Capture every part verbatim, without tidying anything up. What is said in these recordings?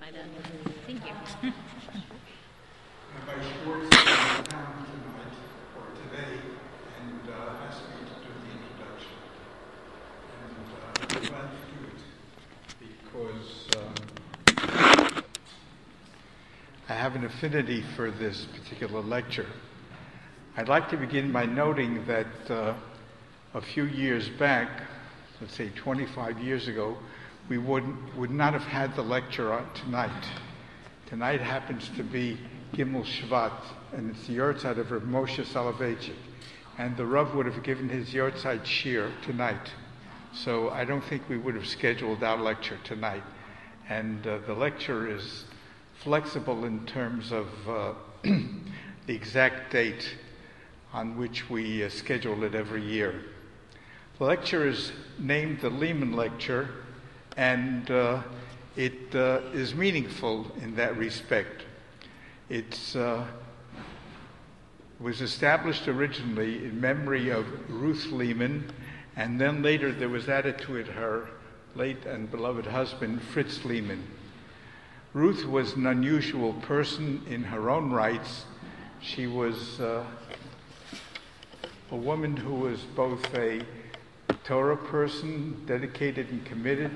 by that. Thank you. Rabbi Schwartz is in town tonight, or today, and uh, asked me to do the introduction. And uh, I'm glad to do it, because um, I have an affinity for this particular lecture. I'd like to begin by noting that uh, a few years back, let's say twenty-five years ago, we would, would not have had the lecture on tonight. Tonight happens to be Gimel Shvat, and it's the Yortzeit of Rav Moshe Soloveitchik. And the Rav would have given his Yortzeit shir tonight. So I don't think we would have scheduled our lecture tonight. And uh, the lecture is flexible in terms of uh, the exact date on which we uh, schedule it every year. The lecture is named the Lehman Lecture, and uh, it uh, is meaningful in that respect. It uh, was established originally in memory of Ruth Lehman, and then later there was added to it her late and beloved husband, Fritz Lehman. Ruth was an unusual person in her own rights. She was uh, a woman who was both a Torah person, dedicated and committed,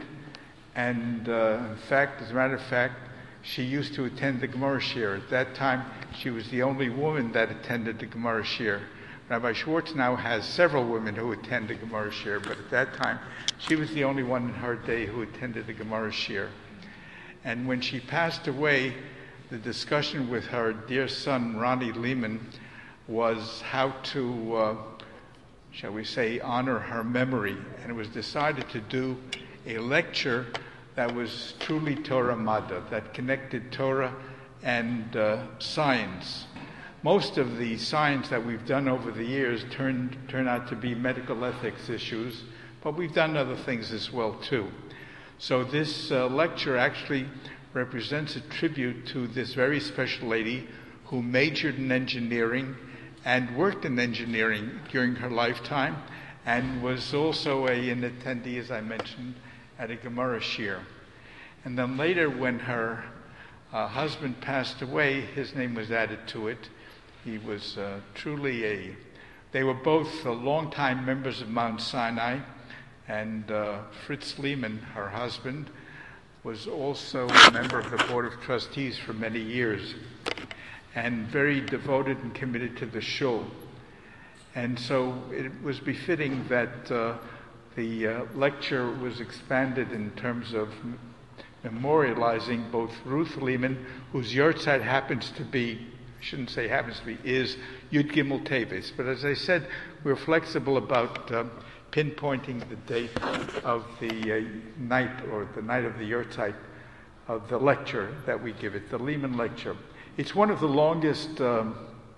and uh, in fact, as a matter of fact, she used to attend the Gemara Shir. At that time, she was the only woman that attended the Gemara Shir. Rabbi Schwartz now has several women who attend the Gemara Shir, but at that time, she was the only one in her day who attended the Gemara Shir. And when she passed away, the discussion with her dear son, Ronnie Lehman, was how to, uh, shall we say, honor her memory. And it was decided to do a lecture that was truly Torah Madda, that connected Torah and uh, science. Most of the science that we've done over the years turned turn out to be medical ethics issues, but we've done other things as well too. So this uh, lecture actually represents a tribute to this very special lady who majored in engineering and worked in engineering during her lifetime, and was also a, an attendee, as I mentioned, at a Gemara Shir. And then later, when her uh, husband passed away, his name was added to it. He was uh, truly a, they were both uh, longtime members of Mount Sinai, and uh, Fritz Lehman, her husband, was also a member of the Board of Trustees for many years, and very devoted and committed to the shul. And so it was befitting that uh, the uh, lecture was expanded in terms of m- memorializing both Ruth Lehman, whose Yortzeit happens to be, I shouldn't say happens to be, is Yud Gimel Teves. But as I said, we're flexible about uh, pinpointing the date of the uh, night, or the night of the Yortzeit of the lecture that we give it, the Lehman Lecture. It's one of the longest um,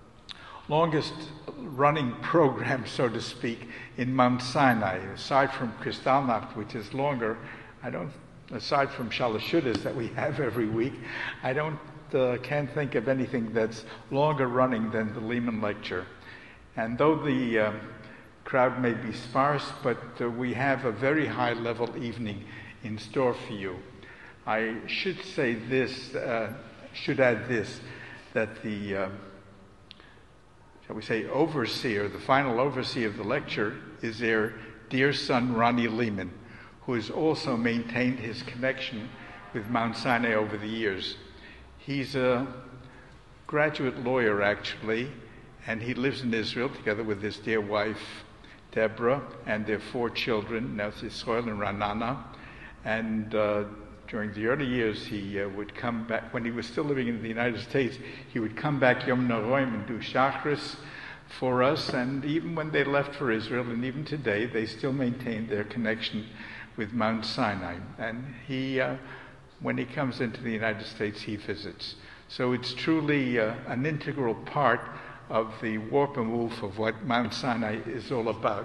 longest running programs, so to speak, in Mount Sinai. Aside from Kristallnacht, which is longer, I don't, aside from Shalashudas that we have every week, I don't, uh, can't think of anything that's longer running than the Lehman Lecture. And though the uh, crowd may be sparse, but uh, we have a very high level evening in store for you. I should say this, uh, should add this, that the, uh, shall we say, overseer, the final overseer of the lecture is their dear son, Ronnie Lehman, who has also maintained his connection with Mount Sinai over the years. He's a graduate lawyer, actually, and he lives in Israel together with his dear wife, Deborah, and their four children, Nelson, Israel, and Ranana. And uh, during the early years, he uh, would come back, when he was still living in the United States, he would come back Yom Noraim and do Shachris for us. And even when they left for Israel, and even today, they still maintain their connection with Mount Sinai. And he, uh, when he comes into the United States, he visits. So it's truly uh, an integral part of the warp and woof of what Mount Sinai is all about.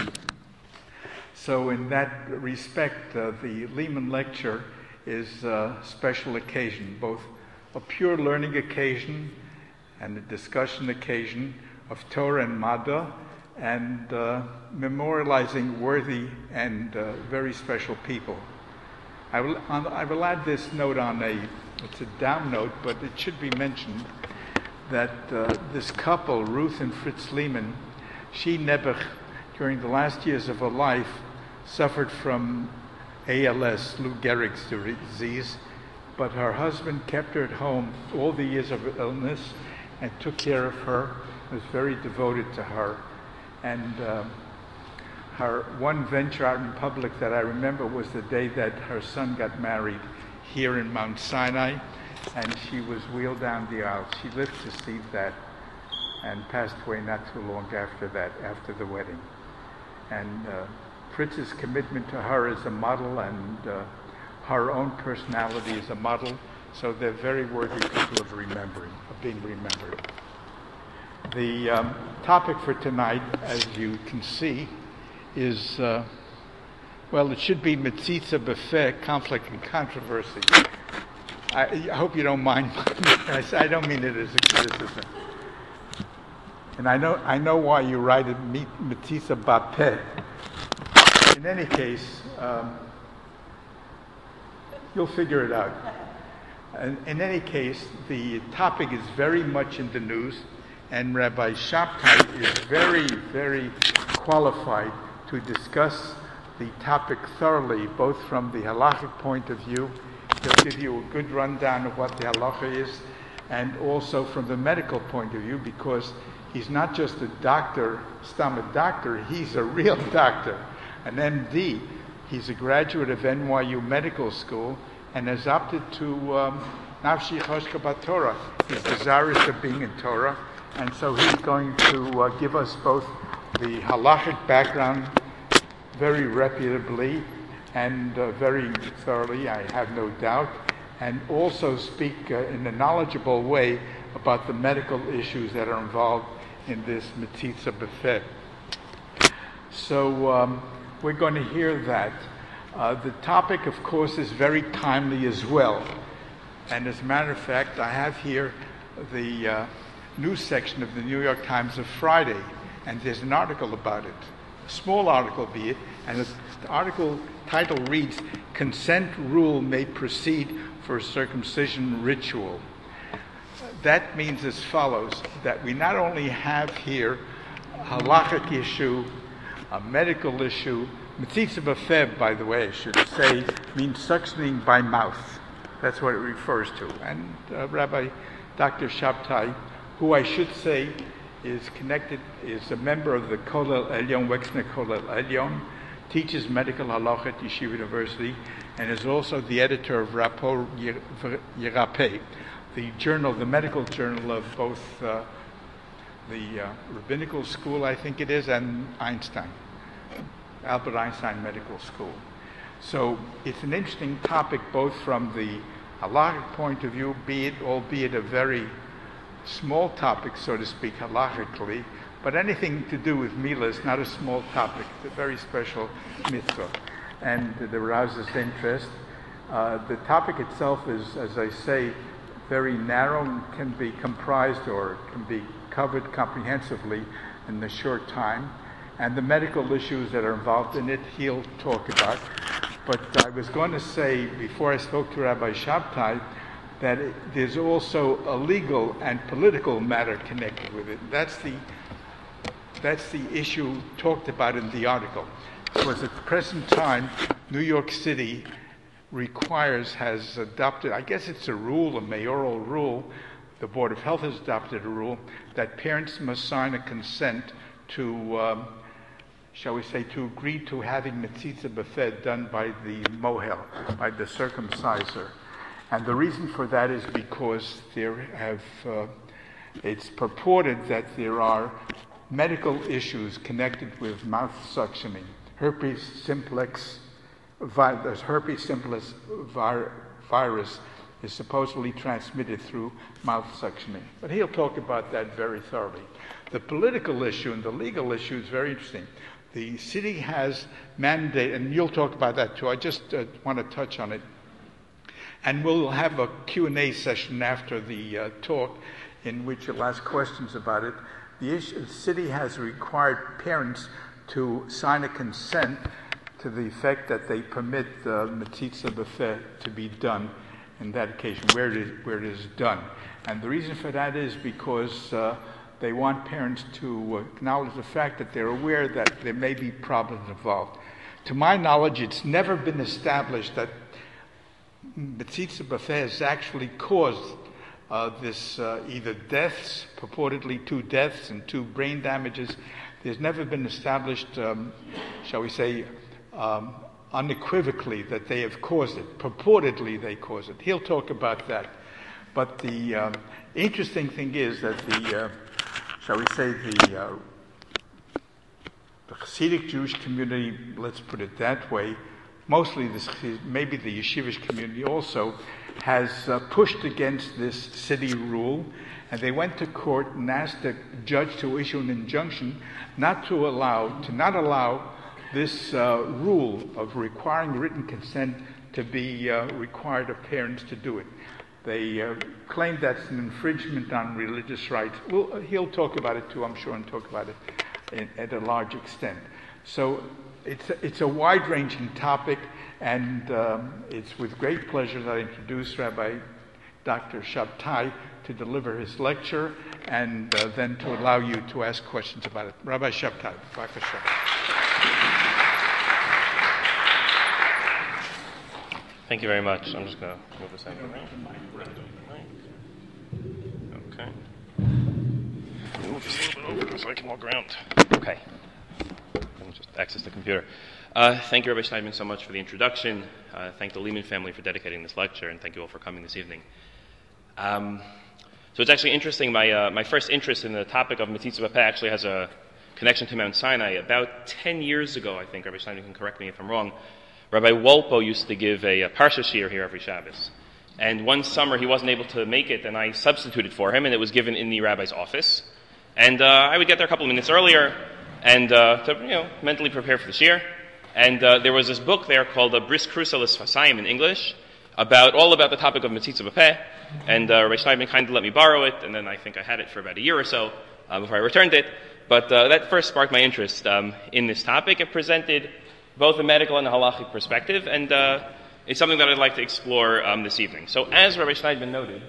So in that respect, uh, the Lehman Lecture is a special occasion, both a pure learning occasion and a discussion occasion of Torah and Madda, and uh, memorializing worthy and uh, very special people. I will, on, I will add this note on a, it's a down note, but it should be mentioned that uh, this couple, Ruth and Fritz Lehman, she, Nebuch, during the last years of her life, suffered from A L S, Lou Gehrig's disease, but her husband kept her at home all the years of her illness and took care of her, was very devoted to her. And uh, her one venture out in public that I remember was the day that her son got married here in Mount Sinai, and she was wheeled down the aisle. She lived to see that and passed away not too long after that, after the wedding. And uh, Fritz's commitment to her is a model, and uh, her own personality is a model, so they're very worthy people of remembering, of being remembered. The um, topic for tonight, as you can see, is, uh, well, it should be Metzitza B'Feh, conflict and controversy. I, I hope you don't mind. I don't mean it as a criticism. And I know I know why you write it Metzitza B'Peh. In any case, um, you'll figure it out. In, in any case, the topic is very much in the news, and Rabbi Shabtai is very, very qualified to discuss the topic thoroughly, both from the halachic point of view. He'll give you a good rundown of what the halacha is, and also from the medical point of view, because he's not just a doctor, stomach doctor, he's a real doctor, an M D. He's a graduate of N Y U Medical School and has opted to Nafshi Choshka B'Torah. He's desirous of being in Torah, and so he's going to uh, give us both the halachic background very reputably and uh, very thoroughly, I have no doubt, and also speak uh, in a knowledgeable way about the medical issues that are involved in this Metzitza B'Feh. So um, we're going to hear that. Uh, the topic, of course, is very timely as well. And as a matter of fact, I have here the uh, news section of the New York Times of Friday, and there's an article about it. A small article be it, and the article title reads, "Consent Rule May Proceed for Circumcision Ritual." That means as follows, that we not only have here a halachic issue, a medical issue. Metzitza B'Feh, by the way, I should say, means suctioning by mouth. That's what it refers to. And uh, Rabbi Doctor Shabtai, who I should say is connected, is a member of the Kollel Elyon, Wexner Kollel Elyon, teaches medical halacha at Yeshiva University, and is also the editor of Rapor Yerapeh, the journal, the medical journal of both uh, the uh, rabbinical school, I think it is, and Einstein, Albert Einstein Medical School. So it's an interesting topic both from the halachic point of view, be it, albeit a very small topic, so to speak, halachically, but anything to do with Mila is not a small topic. It's a very special mitzvah, and it arouses interest. Uh, the topic itself is, as I say, very narrow and can be comprised or can be covered comprehensively in a short time. And the medical issues that are involved in it, he'll talk about. But I was going to say, before I spoke to Rabbi Shabtai, that it, there's also a legal and political matter connected with it. That's the that's the issue talked about in the article. Because at the present time, New York City requires, has adopted, I guess it's a rule, a mayoral rule, the Board of Health has adopted a rule, that parents must sign a consent to, um, shall we say, to agree to having Metzitza B'Feh done by the mohel, by the circumciser. And the reason for that is because there have, uh, it's purported that there are medical issues connected with mouth suctioning. Herpes simplex, vi- the herpes simplex vir- virus is supposedly transmitted through mouth suctioning. But he'll talk about that very thoroughly. The political issue and the legal issue is very interesting. The city has mandated, and you'll talk about that too, I just uh, want to touch on it. And we'll have a Q and A session after the uh, talk in which you'll ask questions about it. The, issue, the city has required parents to sign a consent to the effect that they permit the Metzitza B'Feh to be done in that occasion, where it is, where it is done. And the reason for that is because uh, they want parents to acknowledge the fact that they're aware that there may be problems involved. To my knowledge, it's never been established that Metzitza B'Feh has actually caused uh, this uh, either deaths, purportedly two deaths and two brain damages. There's never been established, um, shall we say, um, unequivocally that they have caused it. Purportedly they caused it. He'll talk about that. But the um, interesting thing is that the, uh, shall we say, the, uh, the Hasidic Jewish community, let's put it that way, mostly this, maybe the yeshivish community also, has uh, pushed against this city rule, and they went to court and asked the judge to issue an injunction not to allow, to not allow this uh, rule of requiring written consent to be uh, required of parents to do it. They uh, claim that's an infringement on religious rights. Well, he'll talk about it too, I'm sure, and talk about it in, at a large extent. So it's a, it's a wide-ranging topic, and um, it's with great pleasure that I introduce Rabbi Doctor Shabtai to deliver his lecture, and uh, then to allow you to ask questions about it. Rabbi Shabtai, B'Vakasha. Thank you very much. I'm just going to move this out of the way. Okay. Move this a little bit over so I can walk around. Okay. Let me just access the computer. Uh, thank you, Rabbi Schneidman, so much for the introduction. Uh, thank the Lehman family for dedicating this lecture, and thank you all for coming this evening. Um, so it's actually interesting. My uh, my first interest in the topic of Metzitza B'Peh actually has a connection to Mount Sinai. About ten years ago, I think, Rabbi Schneidman can correct me if I'm wrong, Rabbi Wolpo used to give a, a Parsha Shiur here every Shabbos. And one summer he wasn't able to make it, and I substituted for him, and it was given in the rabbi's office. And uh, I would get there a couple of minutes earlier, and uh, to you know mentally prepare for the Shiur. And uh, there was this book there called uh, Bris Crusa L'Sfasayim in English, about all about the topic of Metzitza B'Peh. And uh, Rabbi Schneidman kindly let me borrow it, and then I think I had it for about a year or so uh, before I returned it. But uh, that first sparked my interest um, in this topic. It presented both a medical and a halachic perspective, and uh, it's something that I'd like to explore um, this evening. So as Rabbi Schneidman noted,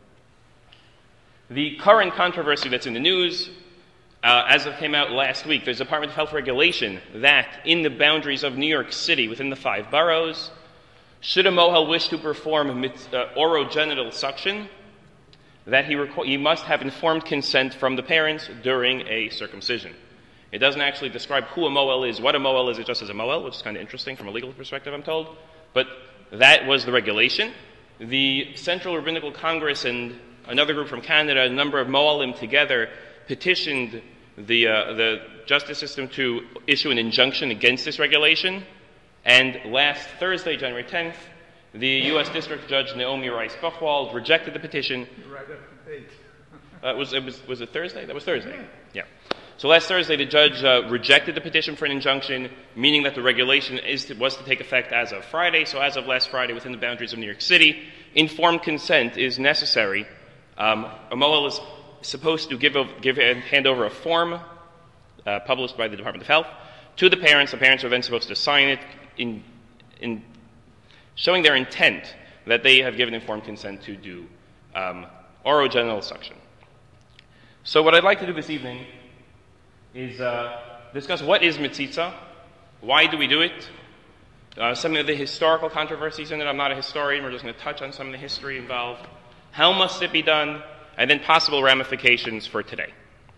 the current controversy that's in the news, uh, as it came out last week, there's a Department of Health regulation that in the boundaries of New York City, within the five boroughs, should a mohel wish to perform mit, uh, orogenital suction, that he, requ- he must have informed consent from the parents during a circumcision. It doesn't actually describe who a mohel is, what a mohel is, it just says a mohel, which is kind of interesting from a legal perspective, I'm told. But that was the regulation. The Central Rabbinical Congress and another group from Canada, a number of mohelim together, petitioned the, uh, the justice system to issue an injunction against this regulation. And last Thursday, January tenth, the U S District Judge Naomi Rice Buchwald rejected the petition. Right up to date. Uh, was, it was, was it Thursday? That was Thursday. Yeah. So last Thursday, the judge uh, rejected the petition for an injunction, meaning that the regulation is to, was to take effect as of Friday. So as of last Friday, within the boundaries of New York City, informed consent is necessary. Um, a mohel is supposed to give, a, give and hand over a form uh, published by the Department of Health to the parents. The parents are then supposed to sign it in, in showing their intent that they have given informed consent to do um, orogenital suction. So what I'd like to do this evening is uh, discuss what is Metzitza, why do we do it, uh, some of the historical controversies in it. I'm not a historian, we're just going to touch on some of the history involved. How must it be done, and then possible ramifications for today.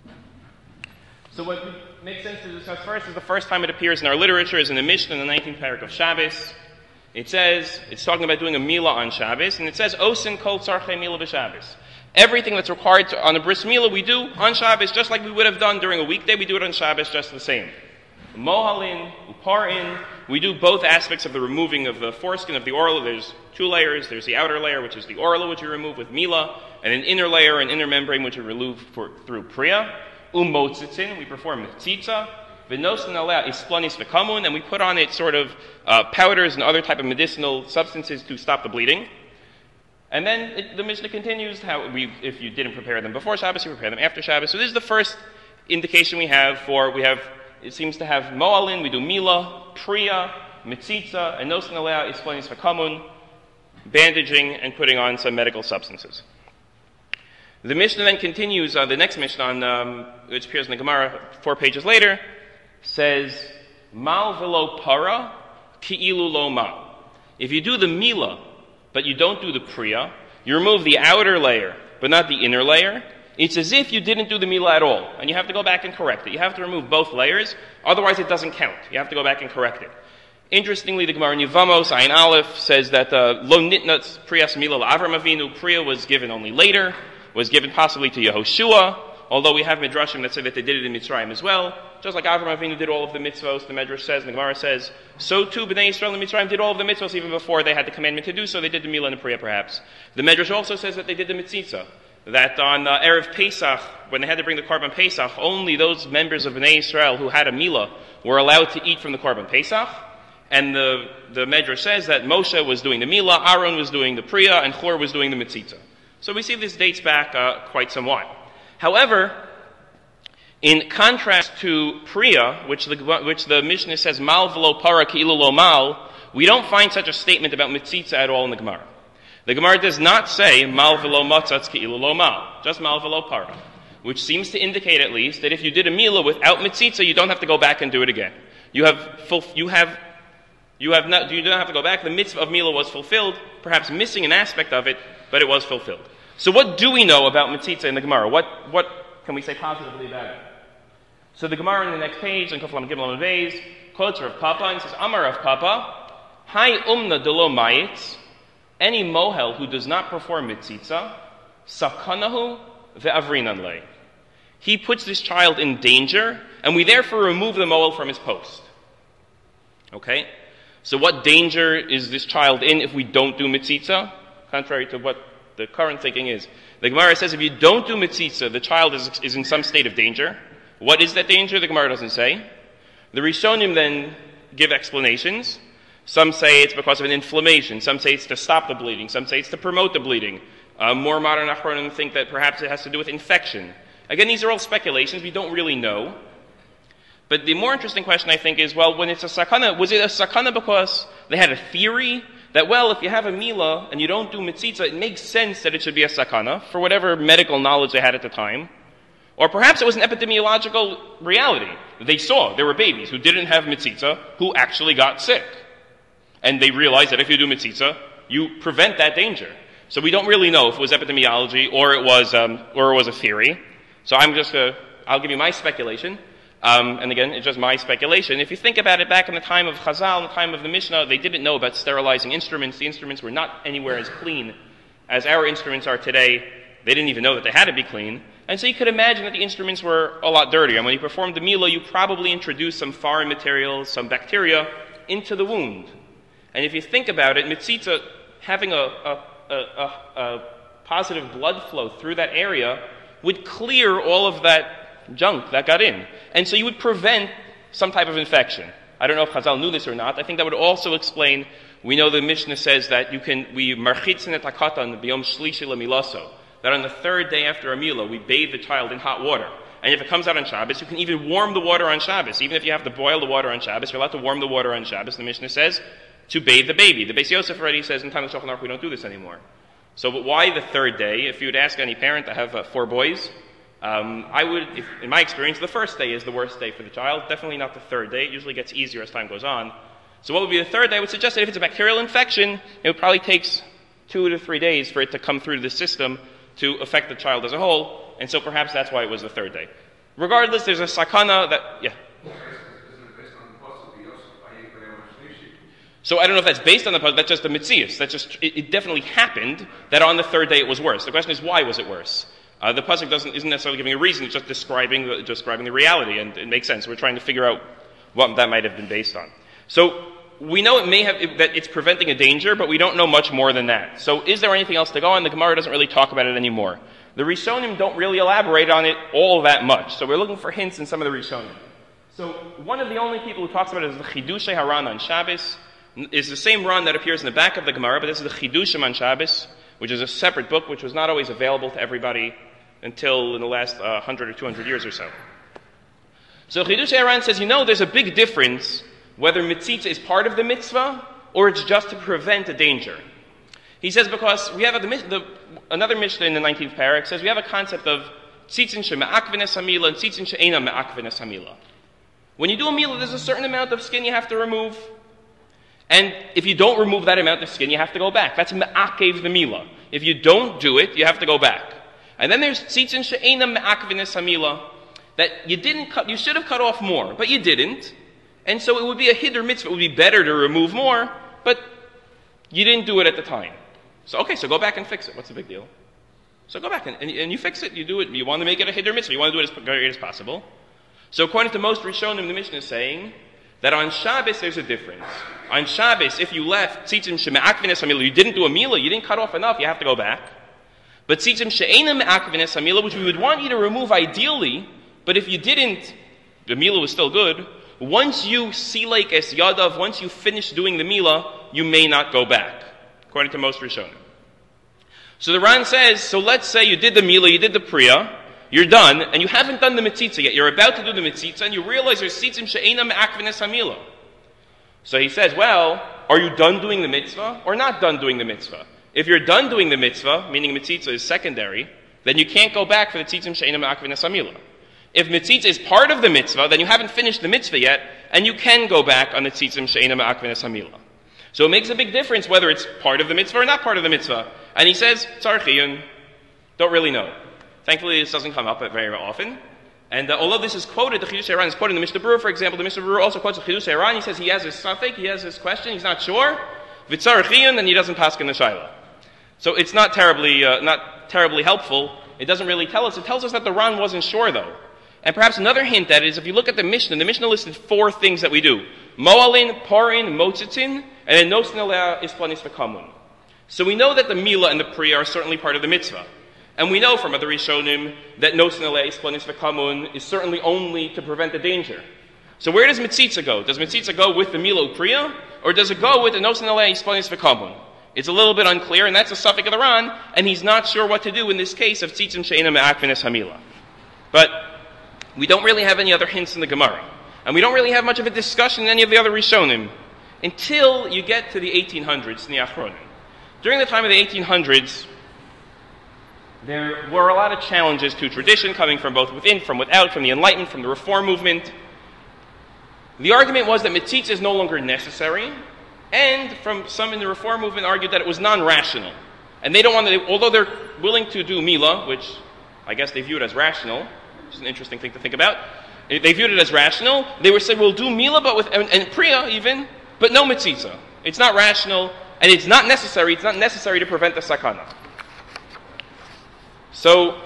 So what makes sense to discuss first is the first time it appears in our literature is in the Mishnah in the nineteenth parak of Shabbos. It says, it's talking about doing a milah on Shabbos, and it says, Osin kol tzarchei milah b'Shabbos. Everything that's required to, on a bris milah we do on Shabbos, just like we would have done during a weekday, we do it on Shabbos just the same. Mohalin, uparin, we do both aspects of the removing of the foreskin of the orla. There's two layers. There's the outer layer, which is the orla, which we remove with milah, and an inner layer, an inner membrane, which we remove for, through priya. Umotzitzin, we perform metzitza. V'nosin alea isplanis v'kamun, and we put on it sort of uh, powders and other type of medicinal substances to stop the bleeding. And then it, the Mishnah continues how we, if you didn't prepare them before Shabbos, you prepare them after Shabbos. So this is the first indication we have for, we have, it seems to have mo'alin, we do milah, priya, mitzitza, and nosin alea isplanis v'kamun, bandaging and putting on some medical substances. The Mishnah then continues, uh, the next Mishnah, on, um, which appears in the Gemara four pages later, says, Mal velo para, ki'ilu lo ma. If you do the mila, but you don't do the priya, you remove the outer layer, but not the inner layer, it's as if you didn't do the mila at all. And you have to go back and correct it. You have to remove both layers, otherwise it doesn't count. You have to go back and correct it. Interestingly, the Gemara in Yevamos, Ayin Aleph, says that uh, lo nitnat priyas mila l'Avram Avinu, priya was given only later, was given possibly to Yehoshua, although we have midrashim that say that they did it in Mitzrayim as well. Just like Avram Avinu did all of the mitzvos, the Medrash says, and the Gemara says, so too Bnei Yisrael and Mitzrayim did all of the mitzvos even before they had the commandment to do so. They did the Milah and the Priya perhaps. The Medrash also says that they did the Mitzitza, that on uh, Erev Pesach, when they had to bring the Korban Pesach, only those members of Bnei Yisrael who had a Milah were allowed to eat from the Korban Pesach. And the, the Medrash says that Moshe was doing the Milah, Aaron was doing the Priya, and Chor was doing the Mitzitza. So we see this dates back uh, quite somewhat. However, in contrast to Priya, which the, which the Mishnah says, Mal v'lo para ki'ilu lo mal, we don't find such a statement about Mitzitza at all in the Gemara. The Gemara does not say, Mal v'lo matzatz ki'ilu lo mal, just Mal v'lo para, which seems to indicate at least that if you did a Milah without Mitzitza, you don't have to go back and do it again. You have, full, you have, you have not, you don't have to go back. The mitzvah of Milah was fulfilled, perhaps missing an aspect of it, but it was fulfilled. So what do we know about Mitzitza in the Gemara? What, what can we say positively about it? So the Gemara in the next page, in Koflam Gimel Beis, quotes Rav Papa and says, Amar Rav Papa, Hai umna delo mayitz, any mohel who does not perform Mitzitza, sakanahu ve'avrinan lei. He puts this child in danger, and we therefore remove the mohel from his post. Okay? So what danger is this child in if we don't do Mitzitza? Contrary to what the current thinking is. The Gemara says if you don't do Mitzitza, the child is, is in some state of danger. What is that danger? The Gemara doesn't say. The Rishonim then give explanations. Some say it's because of an inflammation. Some say it's to stop the bleeding. Some say it's to promote the bleeding. Uh, more modern Achronim think that perhaps it has to do with infection. Again, these are all speculations. We don't really know. But the more interesting question, I think, is, well, when it's a sakana, was it a sakana because they had a theory that, well, if you have a Milah and you don't do Mitzitza, it makes sense that it should be a sakana, for whatever medical knowledge they had at the time. Or perhaps it was an epidemiological reality. They saw there were babies who didn't have Mitzitza who actually got sick. And they realized that if you do Mitzitza, you prevent that danger. So we don't really know if it was epidemiology or it was, um, or it was a theory. So I'm just, uh, I'll give you my speculation. Um, and again, it's just my speculation. If you think about it, back in the time of Chazal, in the time of the Mishnah, they didn't know about sterilizing instruments. The instruments were not anywhere as clean as our instruments are today. They didn't even know that they had to be clean. And so you could imagine that the instruments were a lot dirtier. And when you performed the Milah, you probably introduced some foreign materials, some bacteria, into the wound. And if you think about it, Mitzitza, having a, a, a, a, a positive blood flow through that area, would clear all of that junk that got in. And so you would prevent some type of infection. I don't know if Chazal knew this or not. I think that would also explain, we know the Mishnah says that you can, we marchitzin et hakatan b'yom shlishi lemilaso, that on the third day after a milah, we bathe the child in hot water. And if it comes out on Shabbos, you can even warm the water on Shabbos. Even if you have to boil the water on Shabbos, you're allowed to warm the water on Shabbos, the Mishnah says, to bathe the baby. The Beis Yosef already says in time of Shulchan Aruch we don't do this anymore. So but why the third day? If you would ask any parent, I have uh, four boys, Um, I would, if, in my experience, the first day is the worst day for the child. Definitely not the third day. It usually gets easier as time goes on. So what would be the third day? I would suggest that if it's a bacterial infection, it would probably take two to three days for it to come through the system to affect the child as a whole. And so perhaps that's why it was the third day. Regardless, there's a sakana that, yeah. So I don't know if that's based on the pasuk. That's just the mitzias. That's just, it, it definitely happened that on the third day it was worse. The question is, why was it worse? Uh, the pasuk doesn't isn't necessarily giving a reason; it's just describing the, describing the reality, and it makes sense. We're trying to figure out what that might have been based on. So we know it may have it, that it's preventing a danger, but we don't know much more than that. So is there anything else to go on? The Gemara doesn't really talk about it anymore. The Rishonim don't really elaborate on it all that much. So we're looking for hints in some of the Rishonim. So one of the only people who talks about it is the Chidushei Haran on Shabbos. Is the same run that appears in the back of the Gemara, but this is the Chidushim on Shabbos, which is a separate book, which was not always available to everybody until in the last uh, one hundred or two hundred years or so. So Chidushei Haran says, you know, there's a big difference whether mitzitza is part of the mitzvah or it's just to prevent a danger. He says because we have a, the, the, another Mishnah in the nineteenth parak says we have a concept of tzitzin she'me'akvenes hamila and tzitzin she'ena me'akvenes hamila. When you do a mila, there's a certain amount of skin you have to remove. And if you don't remove that amount of skin, you have to go back. That's me'akev the mila. If you don't do it, you have to go back. And then there's tzitzin she'ena me'akvenes hamila, that you didn't cut, you should have cut off more, but you didn't. And so it would be a hiddur mitzvah. It would be better to remove more, but you didn't do it at the time. So, okay, so go back and fix it. What's the big deal? So go back and, and, and you fix it. You do it. You want to make it a hiddur mitzvah. You want to do it as great as possible. So according to most Rishonim, the Mishnah is saying that on Shabbos there's a difference. On Shabbos, if you left tzitzim she'me'akvenes hamila, you didn't do a mila, you didn't cut off enough, you have to go back. But tzitzim she'ena me'akvenes hamila, which we would want you to remove ideally, but if you didn't, the mila was still good. Once you silek es yadav, once you finish doing the mila, you may not go back, according to most Rishonim. So the Ran says, so let's say you did the mila, you did the priya, you're done, and you haven't done the mitzitza yet. You're about to do the mitzitza, and you realize there's tzitzim she'ena me'akvenes hamila. So he says, well, are you done doing the mitzvah or not done doing the mitzvah? If you're done doing the mitzvah, meaning mitzitza is secondary, then you can't go back for the tzitzim she'ena me'akvenes hamila. If mitzitza is part of the mitzvah, then you haven't finished the mitzvah yet, and you can go back on the tzitzim she'ena me'akvenes hamila. So it makes a big difference whether it's part of the mitzvah or not part of the mitzvah. And he says, tzar chiyun, don't really know. Thankfully, this doesn't come up very often. And uh, although this is quoted, the Chiddushei Haran is quoted in the Mishnah Berurah, for example. The Mishnah Berurah also quotes the Chiddushei Haran. He says he has his suffix, he has his question, he's not sure. V'tzar chiyun, and he doesn't pass in the shaila. So it's not terribly, uh, not terribly helpful. It doesn't really tell us. It tells us that the Ran wasn't sure, though. And perhaps another hint that is, if you look at the Mishnah, the Mishnah listed four things that we do. Mo'alin, Porin, Motzitzin, and then Nosin Alea Isplanis V'kamun. So we know that the Mila and the Priya are certainly part of the mitzvah. And we know from other Rishonim that Nosin Alea Isplanis V'kamun is certainly only to prevent the danger. So where does Mitzitza go? Does Mitzitza go with the Mila Priya, or does it go with the Nosin Alea Isplanis V'kamun? It's a little bit unclear, and that's a suffix of the Ran, and he's not sure what to do in this case of Tzitzim She'ena Me'akvenes Hamila. But we don't really have any other hints in the Gemara. And we don't really have much of a discussion in any of the other Rishonim until you get to the eighteen hundreds, in the Achronim. During the time of the eighteen hundreds, there were a lot of challenges to tradition coming from both within, from without, from the Enlightenment, from the Reform movement. The argument was that mitzitza is no longer necessary, and from some in the Reform movement argued that it was non-rational. And they don't want to, although they're willing to do Mila, which I guess they view it as rational, which is an interesting thing to think about. They viewed it as rational. They were saying, we'll do Mila, but with, and, and Priya even, but no mitzitza. It's not rational, and it's not necessary. It's not necessary to prevent the sakana. So,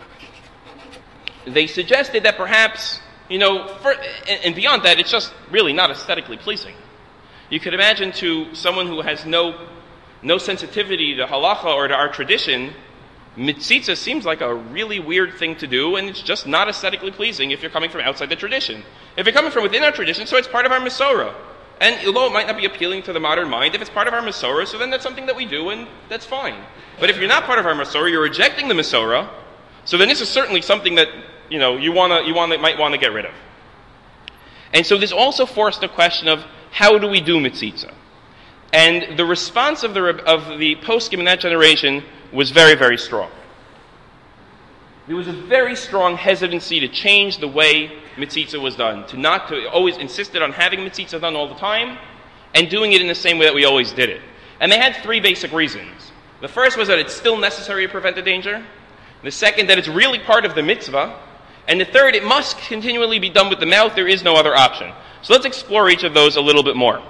they suggested that perhaps, you know, for, and, and beyond that, it's just really not aesthetically pleasing. You could imagine to someone who has no, no sensitivity to halacha or to our tradition, mitzitza seems like a really weird thing to do, and it's just not aesthetically pleasing if you're coming from outside the tradition. If you're coming from within our tradition, so it's part of our Masorah. And although it might not be appealing to the modern mind, if it's part of our Masorah, so then that's something that we do, and that's fine. But if you're not part of our Masorah, you're rejecting the Masorah, so then this is certainly something that, you know, you wanna, you wanna, might want to get rid of. And so this also forced the question of, how do we do mitzitza? And the response of the, of the poskim in that generation was very, very strong. There was a very strong hesitancy to change the way mitzitza was done, to not to always insisted on having mitzitza done all the time, and doing it in the same way that we always did it. And they had three basic reasons. The first was that it's still necessary to prevent the danger. The second, that it's really part of the mitzvah. And the third, it must continually be done with the mouth. There is no other option. So let's explore each of those a little bit more.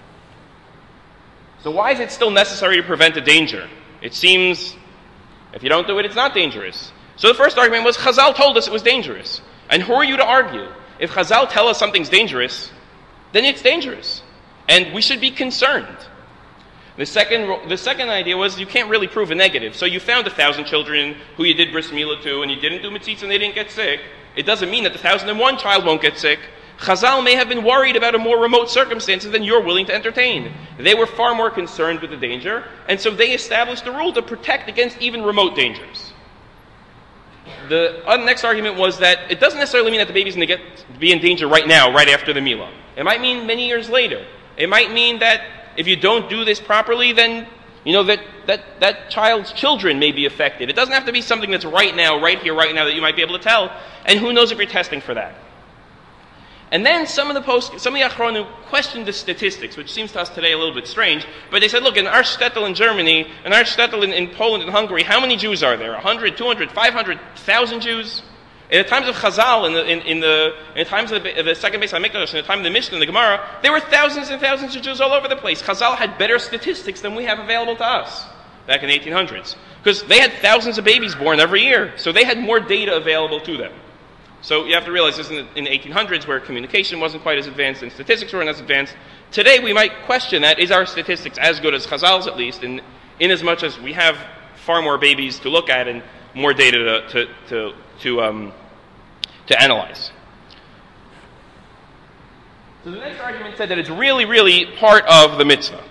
So why is it still necessary to prevent the danger? It seems, if you don't do it, it's not dangerous. So the first argument was, Chazal told us it was dangerous. And who are you to argue? If Chazal tell us something's dangerous, then it's dangerous. And we should be concerned. The second, the second idea was, you can't really prove a negative. So you found a thousand children who you did bris milah to, and you didn't do mitzitza and they didn't get sick. It doesn't mean that the thousand and one child won't get sick. Chazal may have been worried about a more remote circumstances than you're willing to entertain. They were far more concerned with the danger, and so they established a rule to protect against even remote dangers. the uh, next argument was that it doesn't necessarily mean that the baby's going to get be in danger right now, right after the milah. It might mean many years later. It might mean that if you don't do this properly, then you know that, that that child's children may be affected. It doesn't have to be something that's right now, right here, right now that you might be able to tell. And who knows if you're testing for that? And then some of the post, some of the Achronu questioned the statistics, which seems to us today a little bit strange. But they said, look, in our shtetl in Germany, in our shtetl in, in Poland and Hungary, how many Jews are there? one hundred, two hundred, five hundred, one thousand Jews? In the times of Chazal, in the, in, in the, in the times of the, of the second Beis HaMikdash, in the time of the Mishnah and the Gemara, there were thousands and thousands of Jews all over the place. Chazal had better statistics than we have available to us back in the eighteen hundreds. Because they had thousands of babies born every year. So they had more data available to them. So you have to realize this in the, in the eighteen hundreds, where communication wasn't quite as advanced and statistics weren't as advanced. Today we might question that. Is our statistics as good as Chazal's, at least, in, in as much as we have far more babies to look at and more data to, to, to, to um, to analyze. So the next argument said that it's really, really part of the mitzvah.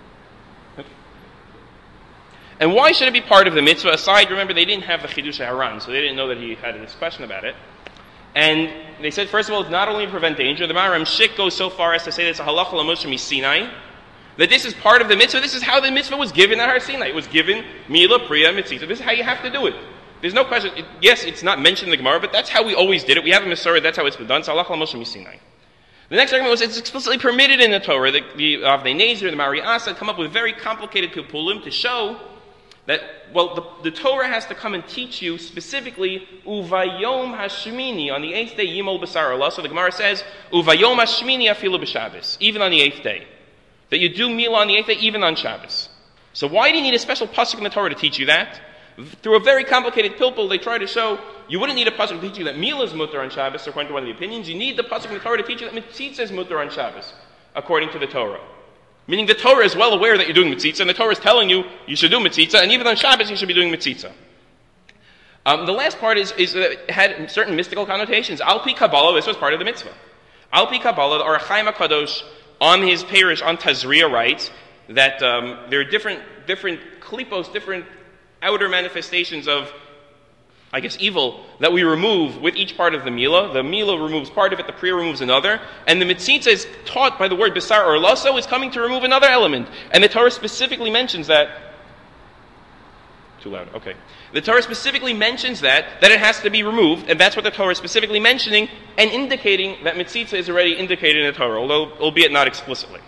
And why should it be part of the mitzvah? Aside, remember, they didn't have the Chidush HaRan, so they didn't know that he had this question about it. And they said, first of all, it's not only to prevent danger. The Maharam Shik goes so far as to say that it's a halacha l'Moshe Sinai, that this is part of the mitzvah. This is how the mitzvah was given at Har Sinai. It was given Mila, Priya, Mitzvah. This is how you have to do it. There's no question. It, yes, it's not mentioned in the Gemara, but that's how we always did it. We have a Masorah, that's how it's been done. So, halacha l'Moshe Sinai. The next argument was it's explicitly permitted in the Torah. The, the Avnei Nezer, the Mari Asa, come up with very complicated pilpulim to show that, well, the, the Torah has to come and teach you specifically Uvayom Hashmini, on the eighth day, Yimol Basar Allah. So the Gemara says, Uvayom Hashmini afilu b'Shabbos, even on the eighth day. That you do Mila on the eighth day, even on Shabbos. So why do you need a special pasuk in the Torah to teach you that? Through a very complicated pilpul, they try to show you wouldn't need a pasuk to teach you that Mila is mutter on Shabbos, according to one of the opinions. You need the pasuk in the Torah to teach you that Mitzitza is mutter on Shabbos, according to the Torah. Meaning the Torah is well aware that you're doing Mitzitza, and the Torah is telling you you should do Mitzitza, and even on Shabbos you should be doing Mitzitza. Um, the last part is, is that it had certain mystical connotations. Al Pi Kabbalah, this was part of the mitzvah. Al Pi Kabbalah, the Or HaChaim HaKadosh, on his parish, on Tazria, writes that um, there are different, different klipos, different outer manifestations of, I guess, evil that we remove with each part of the Mila. The Mila removes part of it, the Priya removes another. And the Mitzitza is taught by the word Besar or Lasso is coming to remove another element. And the Torah specifically mentions that. Too loud, okay. The Torah specifically mentions that, that it has to be removed, and that's what the Torah is specifically mentioning and indicating that Mitzitza is already indicated in the Torah, although, albeit not explicitly.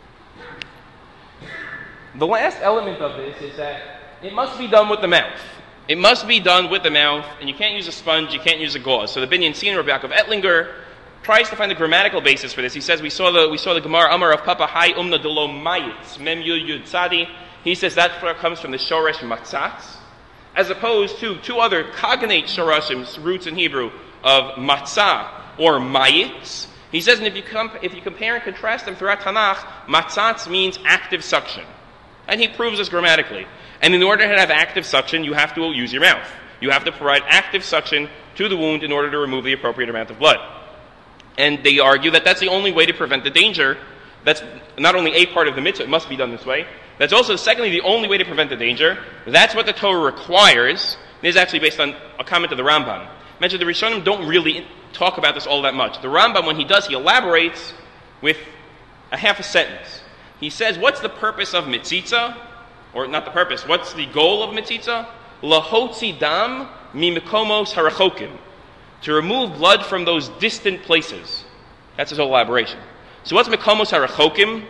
The last element of this is that it must be done with the mouth. It must be done with the mouth, and you can't use a sponge, you can't use a gauze. So the Binyan Sina, Rabbi Yaakov Ettlinger, tries to find the grammatical basis for this. He says, we saw the we saw the Gemara Amar of Papa Hai Umna Dolo Mayitz, Mem Yud Yud Tzadi. He says that comes from the Shoresh Matzatz, as opposed to two other cognate Shorashim, roots in Hebrew, of Matzah or Mayitz. He says, and if you, comp- if you compare and contrast them throughout Tanakh, Matzatz means active suction. And he proves this grammatically. And in order to have active suction, you have to use your mouth. You have to provide active suction to the wound in order to remove the appropriate amount of blood. And they argue that that's the only way to prevent the danger. That's not only a part of the mitzvah, it must be done this way. That's also, secondly, the only way to prevent the danger. That's what the Torah requires. This is actually based on a comment of the Rambam. I mentioned the Rishonim don't really talk about this all that much. The Rambam, when he does, he elaborates with a half a sentence. He says, what's the purpose of mitzitza? Or not the purpose, what's the goal of mitzitza? Lahotzi dam mimikomos harachokim. To remove blood from those distant places. That's his whole elaboration. So what's mikomos harachokim?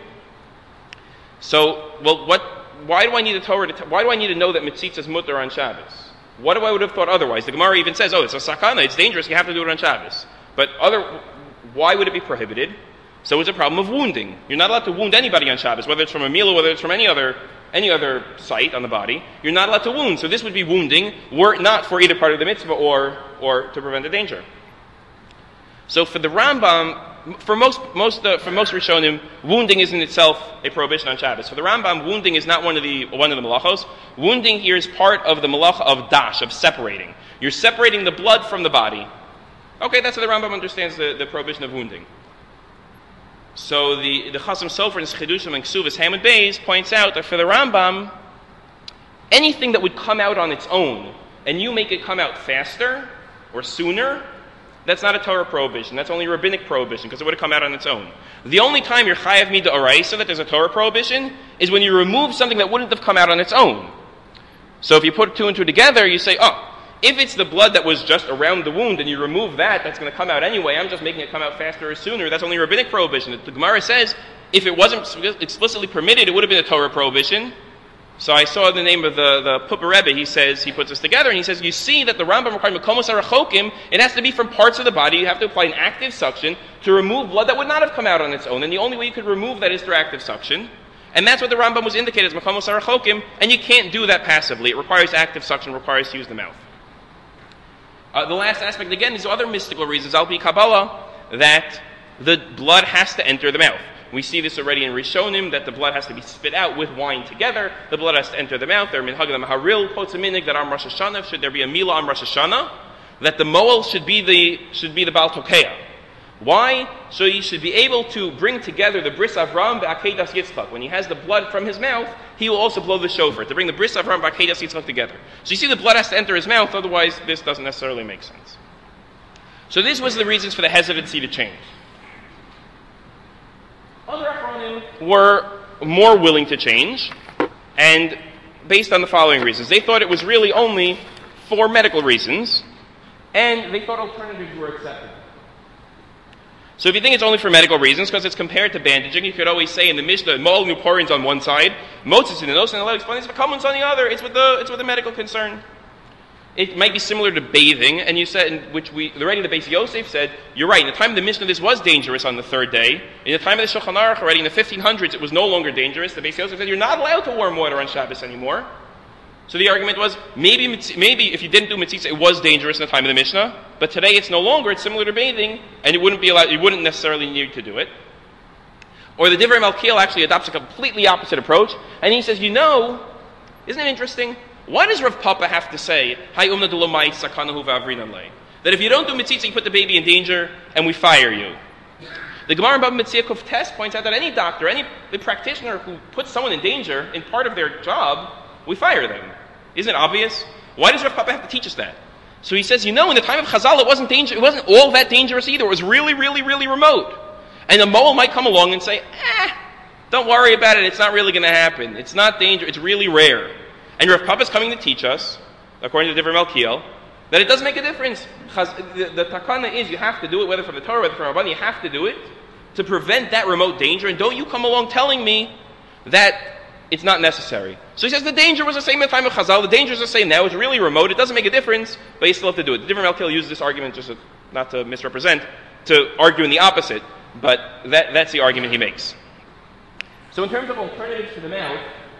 So, well, what? Why do I need a Torah? To t- why do I need to know that mitzitza is mutter on Shabbos? What do I would have thought otherwise? The Gemara even says, oh, it's a sakana, it's dangerous, you have to do it on Shabbos. But other, why would it be prohibited? So it's a problem of wounding. You're not allowed to wound anybody on Shabbos, whether it's from a meal or whether it's from any other any other site on the body. You're not allowed to wound. So this would be wounding, were it not for either part of the mitzvah or or to prevent the danger. So for the Rambam, for most most uh, for most Rishonim, wounding is in itself a prohibition on Shabbos. For the Rambam, wounding is not one of the one of the malachos. Wounding here is part of the malacha of dash, of separating. You're separating the blood from the body. Okay, that's how the Rambam understands the, the prohibition of wounding. So the, the Chasam Sofer in Chedushim and Ksuvas Hamid Beis points out that for the Rambam, anything that would come out on its own and you make it come out faster or sooner, that's not a Torah prohibition. That's only a rabbinic prohibition because it would have come out on its own. The only time you're chayav mida oraisa that there's a Torah prohibition is when you remove something that wouldn't have come out on its own. So if you put two and two together, you say, oh, if it's the blood that was just around the wound and you remove that, that's going to come out anyway. I'm just making it come out faster or sooner. That's only a rabbinic prohibition. The Gemara says if it wasn't explicitly permitted, it would have been a Torah prohibition. So I saw the name of the, the Pupa Rebbe, he says, he puts this together, and he says, you see that the Rambam requires Mekomos HaRachokim, it has to be from parts of the body, you have to apply an active suction to remove blood that would not have come out on its own, and the only way you could remove that is through active suction. And that's what the Rambam was indicated as Mekomos HaRachokim, and you can't do that passively. It requires active suction, it requires to use the mouth. Uh, the last aspect, again, is other mystical reasons, Al Pi Kabbalah, that the blood has to enter the mouth. We see this already in Rishonim, that the blood has to be spit out with wine together. The blood has to enter the mouth. There are minhag the Maharil quotes a minig that on Rosh Hashanah, should there be a milah on Rosh Hashanah, that the moel should be the should be the Baal Tokeah. Why? So he should be able to bring together the bris Avram v'akedas Yitzchak. When he has the blood from his mouth, he will also blow the shofar to bring the bris Avram v'akedas Yitzchak together. So you see, the blood has to enter his mouth. Otherwise, this doesn't necessarily make sense. So this was the reasons for the hesitancy to change. Other Achronim were more willing to change, and based on the following reasons. They thought it was really only for medical reasons, and they thought alternatives were acceptable. So if you think it's only for medical reasons, because it's compared to bandaging, you could always say in the Mishnah, Moel Nuporin's on one side, Motzis in the nose, and the legs, V'kamun's on the other. It's with the it's with the medical concern. It might be similar to bathing, and you said, in which we, the writing of the Beis Yosef said, you're right, in the time of the Mishnah this was dangerous on the third day. In the time of the Shulchan Aruch, already in the fifteen hundreds, it was no longer dangerous. The Beis Yosef said, you're not allowed to warm water on Shabbos anymore. So the argument was, maybe maybe if you didn't do mitzitza, it was dangerous in the time of the Mishnah, but today it's no longer, it's similar to bathing, and it wouldn't be allowed, you wouldn't necessarily need to do it. Or the Divrei Malkiel actually adopts a completely opposite approach, and he says, you know, isn't it interesting? Why does Rav Papa have to say, that if you don't do mitzitza, you put the baby in danger, and we fire you? The Gemara in Bava Metzia Kuf Tes points out that any doctor, any practitioner who puts someone in danger in part of their job, we fire them. Isn't it obvious? Why does Rav Papa have to teach us that? So he says, you know, in the time of Chazal, it wasn't danger, it wasn't all that dangerous either. It was really, really, really remote. And a Moel might come along and say, eh, don't worry about it, it's not really going to happen. It's not dangerous, it's really rare. And Rav Papa is coming to teach us, according to Divrei Malkiel, that it does make a difference. The, the takana is you have to do it, whether from the Torah, whether from Rabban, you have to do it to prevent that remote danger. And don't you come along telling me that it's not necessary. So he says the danger was the same at the time of Chazal. The danger is the same now. It's really remote. It doesn't make a difference, but you still have to do it. The Divrei Malkiel uses this argument, just to, not to misrepresent, to argue in the opposite, but that, that's the argument he makes. So in terms of alternatives to the mouth,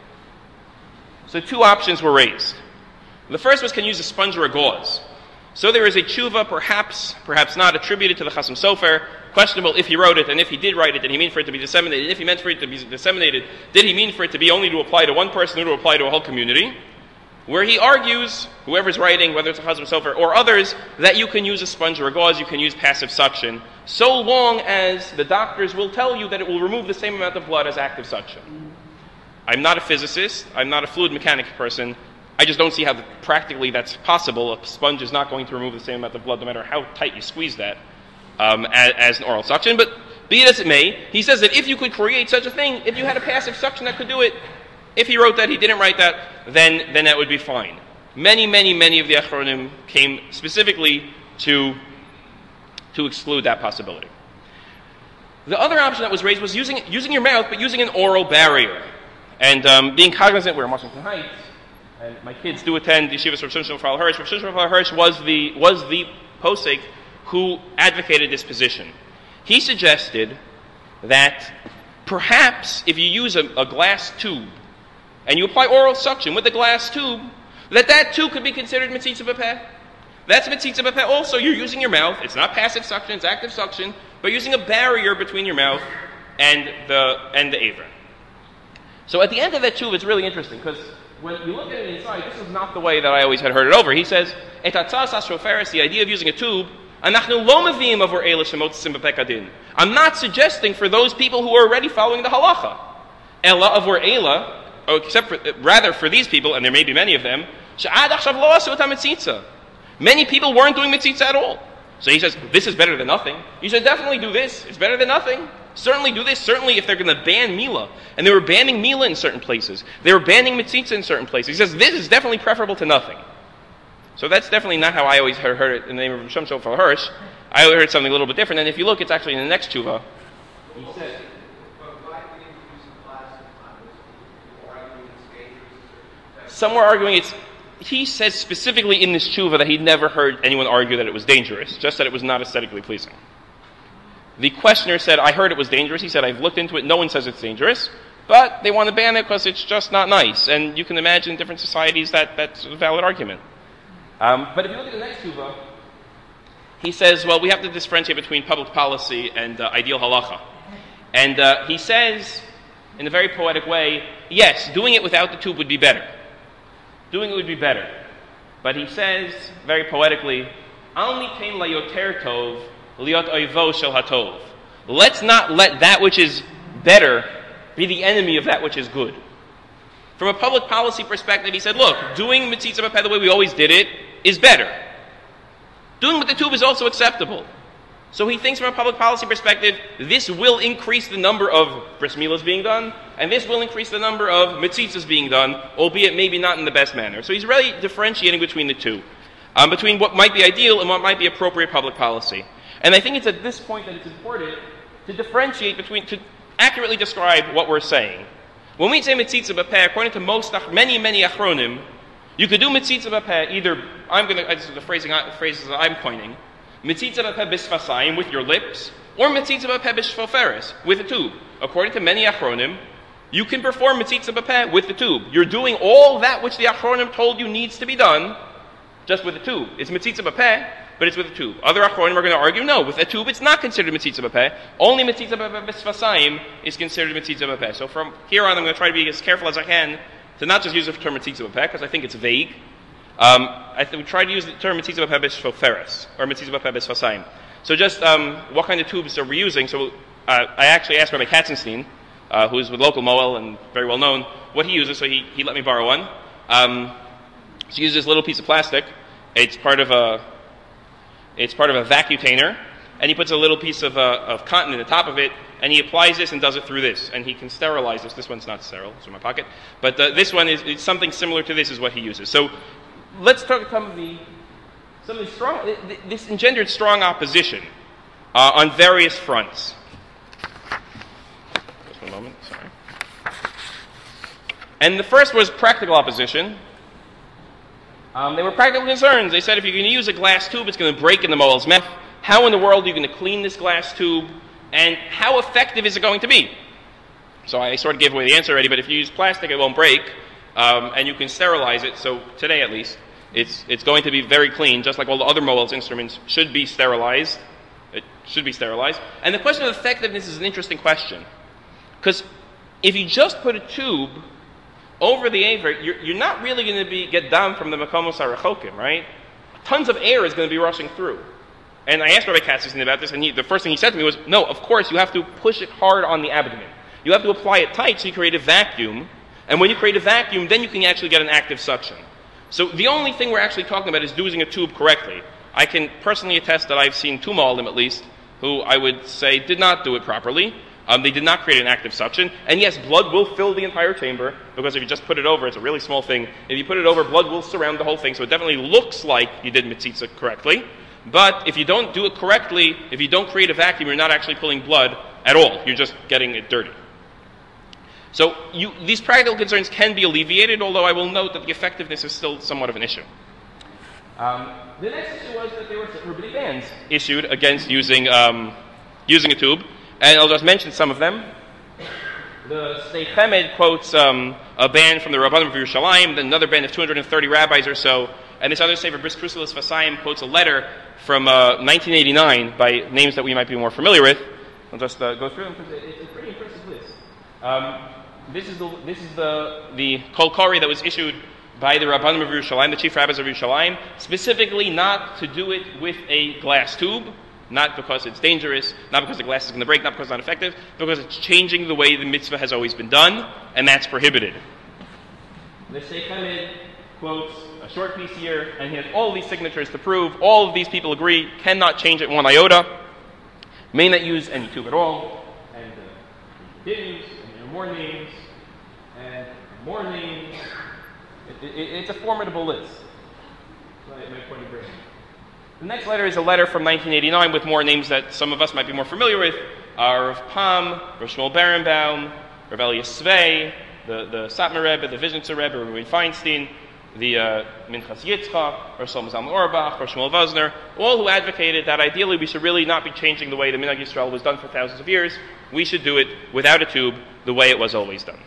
so two options were raised. The first was, can you use a sponge or a gauze? So there is a tshuva, perhaps, perhaps not, attributed to the Chasam Sofer. Questionable if he wrote it, and if he did write it, did he mean for it to be disseminated? And if he meant for it to be disseminated, did he mean for it to be only to apply to one person or to apply to a whole community? Where he argues, whoever's writing, whether it's a Chasam Sofer or others, that you can use a sponge or a gauze, you can use passive suction, so long as the doctors will tell you that it will remove the same amount of blood as active suction. I'm not a physicist, I'm not a fluid mechanics person, I just don't see how practically that's possible. A sponge is not going to remove the same amount of blood no matter how tight you squeeze that um, as, as an oral suction. But be it as it may, he says that if you could create such a thing, if you had a passive suction that could do it, if he wrote that, he didn't write that, then, then that would be fine. Many, many, many of the Achronim came specifically to, to exclude that possibility. The other option that was raised was using, using your mouth, but using an oral barrier. And um, being cognizant, we're in Washington Heights, and my kids do attend Yeshivas Rav Shimshon Raphael Hirsch. Rav Shimshon Raphael Hirsch was the, was the posek who advocated this position. He suggested that perhaps if you use a, a glass tube, and you apply oral suction with a glass tube, that that too could be considered mitzitza b'peh. That's mitzitza b'peh also. You're using your mouth. It's not passive suction, it's active suction, but using a barrier between your mouth and the, and the aver. So at the end of that tube, it's really interesting, because when you look at it inside, this is not the way that I always had heard it over. He says, Et atzas asroferes, the idea of using a tube, anachnu lo mavim avor eila shemotzim b'pekadin. I'm not suggesting for those people who are already following the halacha. Ela avor eila, oh, except for, rather for these people, and there may be many of them, she'ad achshav lo asu et ha-metzitza. Many people weren't doing metzitza at all. So he says, this is better than nothing. You should definitely do this. It's better than nothing. Certainly do this. Certainly if they're going to ban Mila. And they were banning Mila in certain places. They were banning metzitza in certain places. He says, this is definitely preferable to nothing. So that's definitely not how I always heard, heard it in the name of Shem Shofar Hirsch. I heard something a little bit different. And if you look, it's actually in the next tshuva. He says, some were arguing it's, he says specifically in this tshuva that he'd never heard anyone argue that it was dangerous, just that it was not aesthetically pleasing. The questioner said, I heard it was dangerous. He said, I've looked into it. No one says it's dangerous, but they want to ban it because it's just not nice. And you can imagine in different societies that that's a valid argument. Um, but if you look at the next tshuva, he says, well, we have to differentiate between public policy and uh, ideal halacha. And uh, he says, in a very poetic way, yes, doing it without the tube would be better. Doing it would be better. But he says, very poetically, Al nitain layoter tov liot oivo shel hatov. Let's not let that which is better be the enemy of that which is good. From a public policy perspective, he said, look, doing metzitza b'peh the way we always did it is better. Doing with the tube is also acceptable. So he thinks from a public policy perspective, this will increase the number of bris milas being done, and this will increase the number of metzitzas being done, albeit maybe not in the best manner. So he's really differentiating between the two, um, between what might be ideal and what might be appropriate public policy. And I think it's at this point that it's important to differentiate between, to accurately describe what we're saying. When we say metzitza b'peh, according to most, many, many achronim, you could do metzitza b'peh either, I'm going to, this is the phrasing, phrases that I'm coining, metzitza b'peh b'sfasayim, with your lips, or metzitza b'peh b'shfoferes, with a tube. According to many achronim, you can perform metzitza b'peh with the tube. You're doing all that which the achronim told you needs to be done, just with a tube. It's metzitza b'peh, but it's with a tube. Other achronim are going to argue, no, with a tube it's not considered metzitza b'peh. Only metzitza b'peh b'sfasayim is considered metzitza b'peh. So from here on, I'm going to try to be as careful as I can to not just use the term metzitza b'peh, because I think it's vague. Um, I th- we try to use the term metzitza b'peh b'shfoferes, or metzitza b'peh b'sfasayim. So just um, what kind of tubes are we using? So uh, I actually asked Rabbi Katzenstein, uh, who's with local Moel and very well known, what he uses, so he, he let me borrow one. Um, so he uses this little piece of plastic. It's part of a it's part of a vacutainer, and he puts a little piece of, uh, of cotton in the top of it, and he applies this and does it through this, and he can sterilize this. This one's not sterile, it's in my pocket, but uh, this one is it's something similar to this is what he uses. So let's talk some of the some of the strong. This engendered strong opposition uh, on various fronts. Just one moment, sorry. And the first was practical opposition. Um, they were practical concerns. They said if you're going to use a glass tube, it's going to break in the moel's mouth. How in the world are you going to clean this glass tube? And how effective is it going to be? So I sort of gave away the answer already, but if you use plastic, it won't break, um, and you can sterilize it. So today, at least, it's it's going to be very clean, just like all the other moel's instruments should be sterilized. It should be sterilized. And the question of effectiveness is an interesting question, because if you just put a tube over the aver, you're, you're not really going to be get down from the makomos harachokim, right? Tons of air is going to be rushing through. And I asked Rabbi Katzenstein about this, and he, the first thing he said to me was, no, of course, you have to push it hard on the abdomen. You have to apply it tight so you create a vacuum, and when you create a vacuum, then you can actually get an active suction. So the only thing we're actually talking about is using a tube correctly. I can personally attest that I've seen two mo'alim at least, who I would say did not do it properly. Um, they did not create an active suction. And yes, blood will fill the entire chamber, because if you just put it over, it's a really small thing. If you put it over, blood will surround the whole thing, so it definitely looks like you did metzitza correctly. But if you don't do it correctly, if you don't create a vacuum, you're not actually pulling blood at all. You're just getting it dirty. So you, these practical concerns can be alleviated, although I will note that the effectiveness is still somewhat of an issue. Um, the next issue was that there were rabbinic bans issued against using um, using a tube. And I'll just mention some of them. The Sdei Chemed quotes um, a ban from the Rabbanim of Yerushalayim, then another ban of two hundred thirty rabbis or so, and this other Sefer Bris Crucilis Vasayim quotes a letter from uh, nineteen eighty-nine by names that we might be more familiar with. I'll just uh, go through them because it's a pretty impressive list. Um, this is the this is the the Kol Kori that was issued by the Rabbanim of Yerushalayim, the chief rabbis of Yerushalayim, specifically not to do it with a glass tube. Not because it's dangerous, not because the glass is going to break, not because it's not effective, because it's changing the way the mitzvah has always been done, and that's prohibited. The Sheikh Hamid quotes a short piece here, and he has all these signatures to prove all of these people agree, cannot change it one iota, may not use any tube at all, and uh, he continues, and there are more names, and more names. It, it, it's a formidable list. My, my point of view. The next letter is a letter from nineteen eighty-nine with more names that some of us might be more familiar with. Uh, Rav Pam, Rav Shmuel Berenbaum, Rav Elias Svei, the, the Satmar Rebbe, the Vizhnitzer Rebbe, Rabbi Feinstein, the uh, Minchas Yitzchak, Rav Shlomo Zalman Auerbach, Rav Shmuel Vosner, all who advocated that ideally we should really not be changing the way the Minhag Yisrael was done for thousands of years. We should do it without a tube, the way it was always done.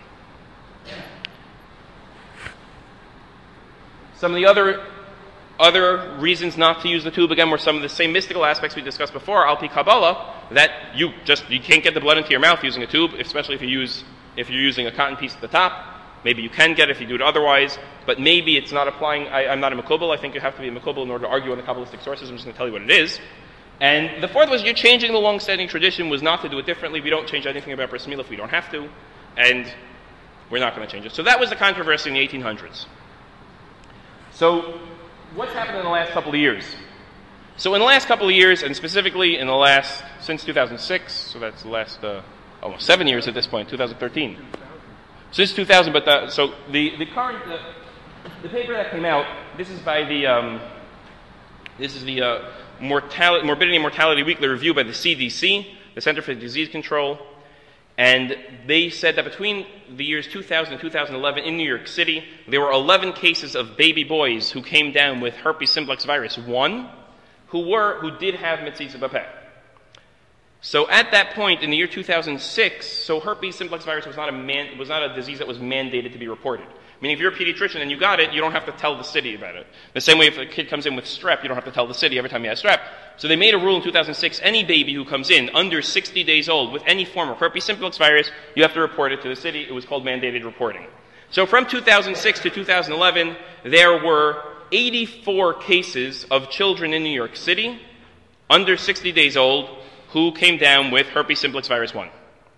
Some of the other other reasons not to use the tube, again, were some of the same mystical aspects we discussed before, Al Pi Kabbalah, that you just you can't get the blood into your mouth using a tube, especially if you use if you're using a cotton piece at the top. Maybe you can get it if you do it otherwise, but maybe it's not applying. I, I'm not a Mekubal. I think you have to be a Mekubal in order to argue on the Kabbalistic sources. I'm just going to tell you what it is. And the fourth was you're changing the long-standing tradition was not to do it differently. We don't change anything about Bris Milah if we don't have to, and we're not going to change it. So that was the controversy in the eighteen hundreds. So what's happened in the last couple of years? So in the last couple of years, and specifically in the last, since two thousand six, so that's the last uh, almost seven years at this point, two thousand thirteen. Since two thousand, but the, so the, the current, the, the paper that came out, this is by the, um, this is the uh, mortality, Morbidity and Mortality Weekly Review by the C D C, the Center for Disease Control, and they said that between the years two thousand and two thousand eleven in New York City, there were eleven cases of baby boys who came down with herpes simplex virus one, who were, who did have Metzitza B'Peh. So at that point in the year two thousand six, so herpes simplex virus was not a man, was not a disease that was mandated to be reported. Meaning if you're a pediatrician and you got it, you don't have to tell the city about it. The same way if a kid comes in with strep, you don't have to tell the city every time he has strep. So they made a rule in two thousand six, any baby who comes in under sixty days old with any form of herpes simplex virus, you have to report it to the city. It was called mandated reporting. So from two thousand six to two thousand eleven, there were eighty-four cases of children in New York City under sixty days old who came down with herpes simplex virus one.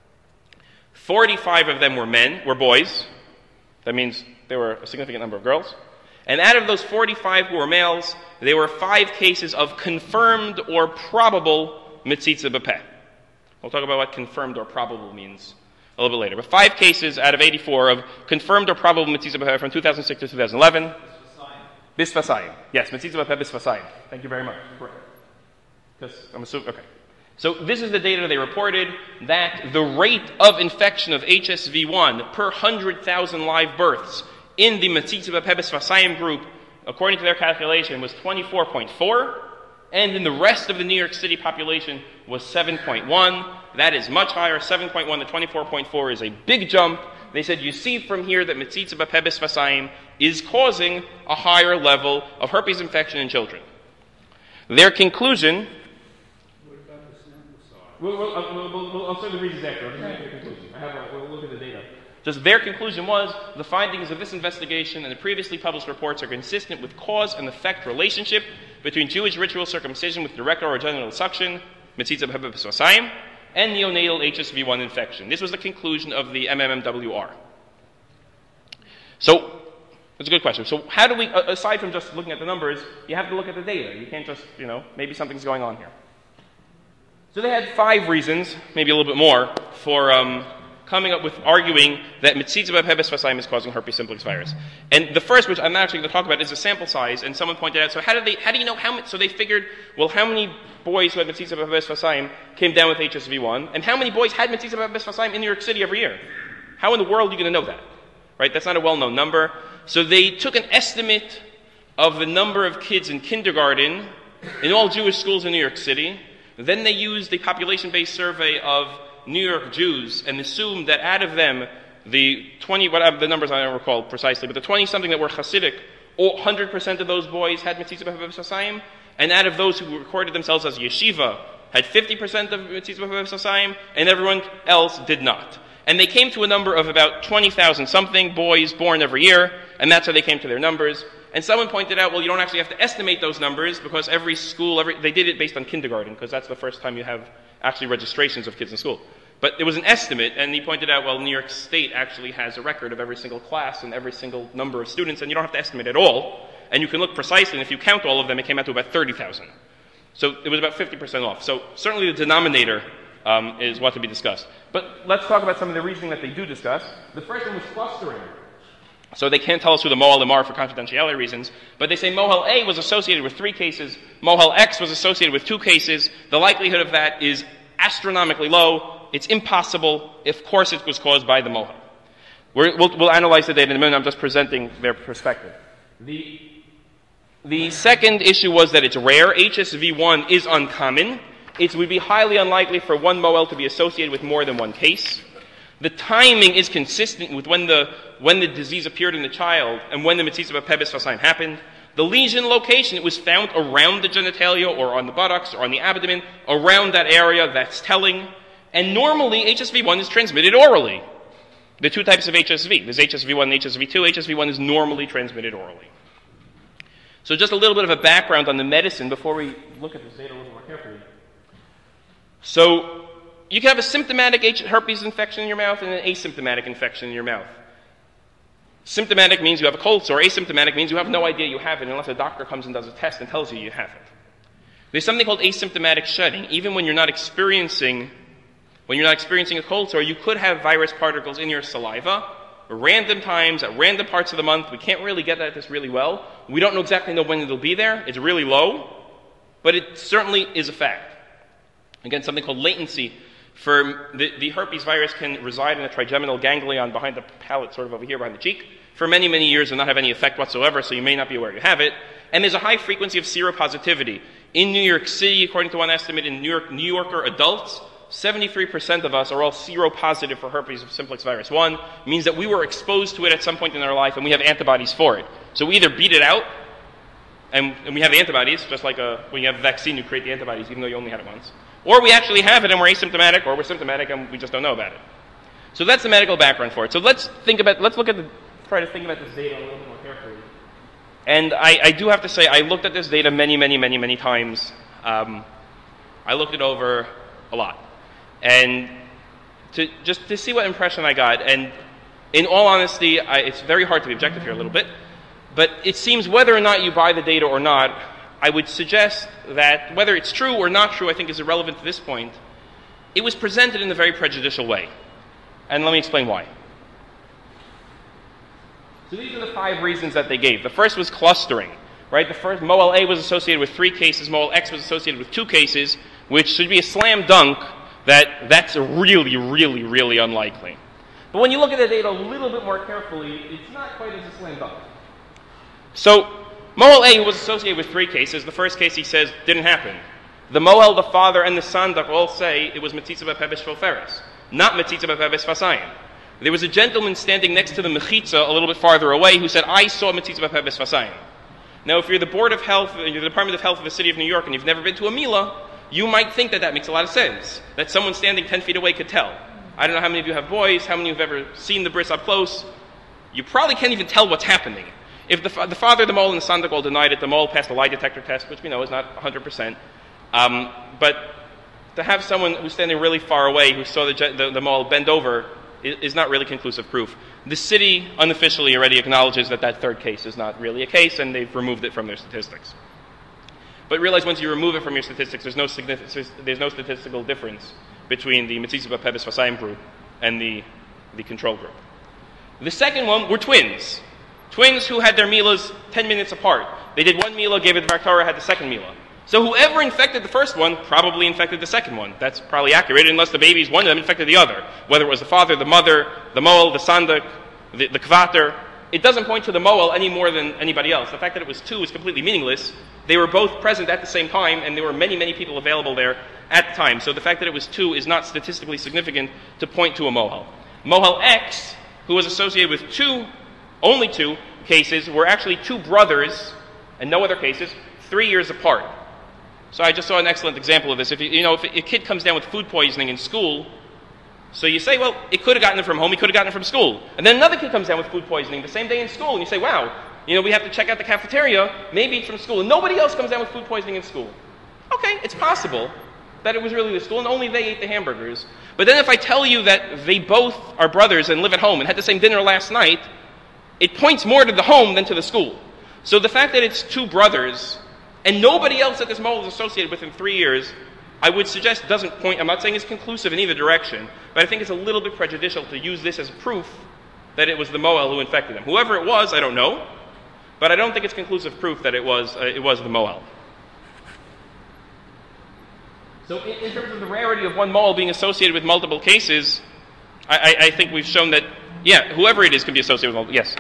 forty-five of them were men, were boys. That means there were a significant number of girls. And out of those forty-five who were males, there were five cases of confirmed or probable Metzitza B'Peh. We'll talk about what confirmed or probable means a little bit later. But five cases out of eighty-four of confirmed or probable Metzitza B'Peh from two thousand six to two thousand eleven. Bisfasayim. Yes, Metzitza B'Peh Bisfasayim. Thank you very much. Correct. Because I'm assuming, okay. So this is the data they reported, that the rate of infection of H S V one per one hundred thousand live births in the Metzitza B'Peh Bisfasayim group, according to their calculation, was twenty-four point four, and in the rest of the New York City population was seven point one. That is much higher. seven point one to twenty-four point four is a big jump. They said, you see from here that Metzitza B'Peh Bisfasayim is causing a higher level of herpes infection in children. Their conclusion... We'll, we'll, uh, we'll, we'll, I'll say the reasons after. I'll just make the conclusion. I have a, we'll look at the data. Just their conclusion was, the findings of this investigation and the previously published reports are consistent with cause and effect relationship between Jewish ritual circumcision with direct or genital suction, Metzitza B'Peh Bisfasayim, and neonatal H S V one infection. This was the conclusion of the M M M W R. So, that's a good question. So how do we, aside from just looking at the numbers, you have to look at the data. You can't just, you know, maybe something's going on here. So they had five reasons, maybe a little bit more, for um, coming up with arguing that Metzitza B'Peh Bisfasayim is causing herpes simplex virus. And the first, which I'm actually going to talk about, is the sample size. And someone pointed out, so how did they? How do you know how many? So they figured, well, how many boys who had Metzitza B'Peh Bisfasayim came down with H S V one, and how many boys had Metzitza B'Peh Bisfasayim in New York City every year? How in the world are you going to know that? Right? That's not a well-known number. So they took an estimate of the number of kids in kindergarten in all Jewish schools in New York City. Then they used the population-based survey of New York Jews and assumed that out of them, the twenty, whatever the numbers I don't recall precisely, but the twenty-something that were Hasidic, one hundred percent of those boys had Metzitza B'Peh Bisfasayim, and out of those who recorded themselves as yeshiva, had fifty percent of Metzitza B'Peh Bisfasayim, and everyone else did not. And they came to a number of about twenty thousand something boys born every year, and that's how they came to their numbers. And someone pointed out, well, you don't actually have to estimate those numbers because every school, every, they did it based on kindergarten because that's the first time you have actually registrations of kids in school. But it was an estimate, and he pointed out, well, New York State actually has a record of every single class and every single number of students, and you don't have to estimate at all. And you can look precisely, and if you count all of them, it came out to about thirty thousand. So it was about fifty percent off. So certainly the denominator um, is what to be discussed. But let's talk about some of the reasoning that they do discuss. The first one was clustering. So they can't tell us who the Mohalim are for confidentiality reasons, but they say Mohel A was associated with three cases, Mohel X was associated with two cases. The likelihood of that is astronomically low. It's impossible. Of course it was caused by the Mohel. We're, we'll, we'll analyze the data in a minute. I'm just presenting their perspective. The, the second issue was that it's rare. H S V one is uncommon. It would be highly unlikely for one Mohel to be associated with more than one case. The timing is consistent with when the, when the disease appeared in the child and when the Metzitzah B'Pebes Fasayim happened. The lesion location, it was found around the genitalia or on the buttocks or on the abdomen, around that area. That's telling. And normally, H S V one is transmitted orally. The two types of H S V. There's H S V one and H S V two. H S V one is normally transmitted orally. So just a little bit of a background on the medicine before we look at this data a little more carefully. So you can have a symptomatic herpes infection in your mouth and an asymptomatic infection in your mouth. Symptomatic means you have a cold sore. Asymptomatic means you have no idea you have it unless a doctor comes and does a test and tells you you have it. There's something called asymptomatic shedding. Even when you're not experiencing, when you're not experiencing a cold sore, you could have virus particles in your saliva at random times, at random parts of the month. We can't really get at this really well. We don't know exactly know when it'll be there. It's really low, but it certainly is a fact. Again, something called latency. For the, the herpes virus can reside in a trigeminal ganglion behind the palate, sort of over here behind the cheek, for many, many years and not have any effect whatsoever, so you may not be aware you have it. And there's a high frequency of seropositivity. In New York City, according to one estimate, in New York, New Yorker adults, seventy-three percent of us are all seropositive for herpes simplex virus one. It means that we were exposed to it at some point in our life and we have antibodies for it. So we either beat it out, and, and we have the antibodies, just like a, when you have a vaccine, you create the antibodies even though you only had it once. Or we actually have it and we're asymptomatic, or we're symptomatic and we just don't know about it. So that's the medical background for it. So let's think about, let's look at the, try to think about this data a little bit more carefully. And I, I do have to say, I looked at this data many, many, many, many times. Um, I looked it over a lot. And to, just to see what impression I got, and in all honesty, I, it's very hard to be objective here a little bit, but it seems whether or not you buy the data or not, I would suggest that whether it's true or not true, I think is irrelevant to this point. It was presented in a very prejudicial way. And let me explain why. So these are the five reasons that they gave. The first was clustering, right? The first, Mohel A was associated with three cases, Mohel X was associated with two cases, which should be a slam dunk that that's really, really, really unlikely. But when you look at the data a little bit more carefully, it's not quite as a slam dunk. So, Mohel A was associated with three cases. The first case, he says, didn't happen. The Mohel, the father, and the Sandak all say it was Metzitzah B'Pebes Shvoferes, not Metzitzah B'Pebes Fasayim. There was a gentleman standing next to the Mechitza a little bit farther away who said, I saw Metzitzah B'Pebes Fasayim. Now, if you're the Board of Health, you're the Department of Health of the City of New York, and you've never been to a Mila, you might think that that makes a lot of sense, that someone standing ten feet away could tell. I don't know how many of you have boys, how many of you have ever seen the bris up close. You probably can't even tell what's happening. If the, the father, the Mohel, and the Sandak all denied it, the Mohel passed a lie detector test, which we know is not one hundred percent. Um, but to have someone who's standing really far away who saw the, the, the Mohel bend over is, is not really conclusive proof. The city unofficially already acknowledges that that third case is not really a case, and they've removed it from their statistics. But realize once you remove it from your statistics, there's no, there's no statistical difference between the Metzitzah B'Pebes Fasayim group and the, the control group. The second one were twins. Twins who had their milas ten minutes apart. They did one mila, gave it to Vartara, had the second mila. So whoever infected the first one probably infected the second one. That's probably accurate, unless the babies, one of them infected the other. Whether it was the father, the mother, the Mohel, the Sandak, the, the Kvater. It doesn't point to the Mohel any more than anybody else. The fact that it was two is completely meaningless. They were both present at the same time, and there were many, many people available there at the time. So the fact that it was two is not statistically significant to point to a Mohel. Mohel X, who was associated with two, only two cases, were actually two brothers, and no other cases, three years apart. So I just saw an excellent example of this. If you, you know, if a kid comes down with food poisoning in school, so you say, well, it could have gotten it from home, he could have gotten it from school. And then another kid comes down with food poisoning the same day in school, and you say, wow, you know, we have to check out the cafeteria, maybe it's from school. And nobody else comes down with food poisoning in school. Okay, it's possible. that it was really the school, and only they ate the hamburgers. But then if I tell you that they both are brothers and live at home and had the same dinner last night, it points more to the home than to the school. So the fact that it's two brothers, and nobody else that this mohel is associated with in three years, I would suggest doesn't point, I'm not saying it's conclusive in either direction, but I think it's a little bit prejudicial to use this as proof that it was the mohel who infected them. Whoever it was, I don't know, but I don't think it's conclusive proof that it was, uh, it was the mohel. So in, in terms of the rarity of one mohel being associated with multiple cases, I, I, I think we've shown that, yeah, whoever it is can be associated with multiple, yes.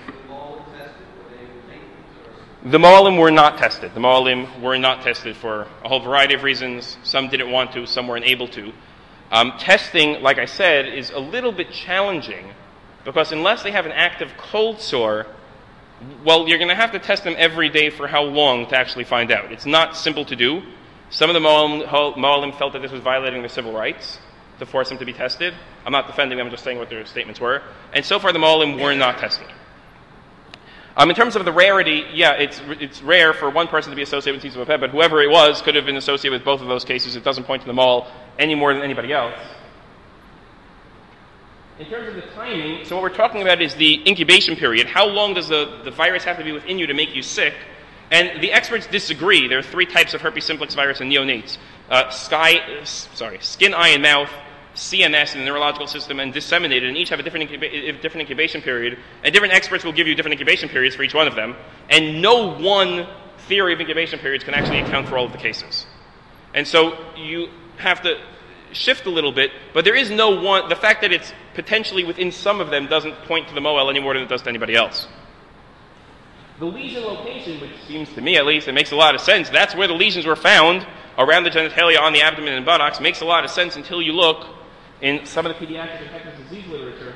The mohalim were not tested. The mohalim were not tested for a whole variety of reasons. Some didn't want to, some weren't able to. Um, testing, like I said, is a little bit challenging because unless they have an active cold sore, well, you're going to have to test them every day for how long to actually find out. It's not simple to do. Some of the mohalim felt that this was violating their civil rights to force them to be tested. I'm not defending them, I'm just saying what their statements were. And so far the mohalim were not tested. Um, in terms of the rarity, yeah, it's it's rare for one person to be associated with Mitzvah Peh, but whoever it was could have been associated with both of those cases. It doesn't point to the mohel any more than anybody else. In terms of the timing, so what we're talking about is the incubation period. How long does the, the virus have to be within you to make you sick? And the experts disagree. There are three types of herpes simplex virus in neonates. Uh, sky, uh, sorry, skin, eye, and mouth, C N S in the neurological system, and disseminated, and each have a different, incuba- different incubation period. And different experts will give you different incubation periods for each one of them. And no one theory of incubation periods can actually account for all of the cases. And so you have to shift a little bit, but there is no one, the fact that it's potentially within some of them doesn't point to the mohel any more than it does to anybody else. The lesion location, which seems to me at least, it makes a lot of sense, that's where the lesions were found, around the genitalia, on the abdomen and buttocks, makes a lot of sense until you look in some of the pediatric infectious disease literature,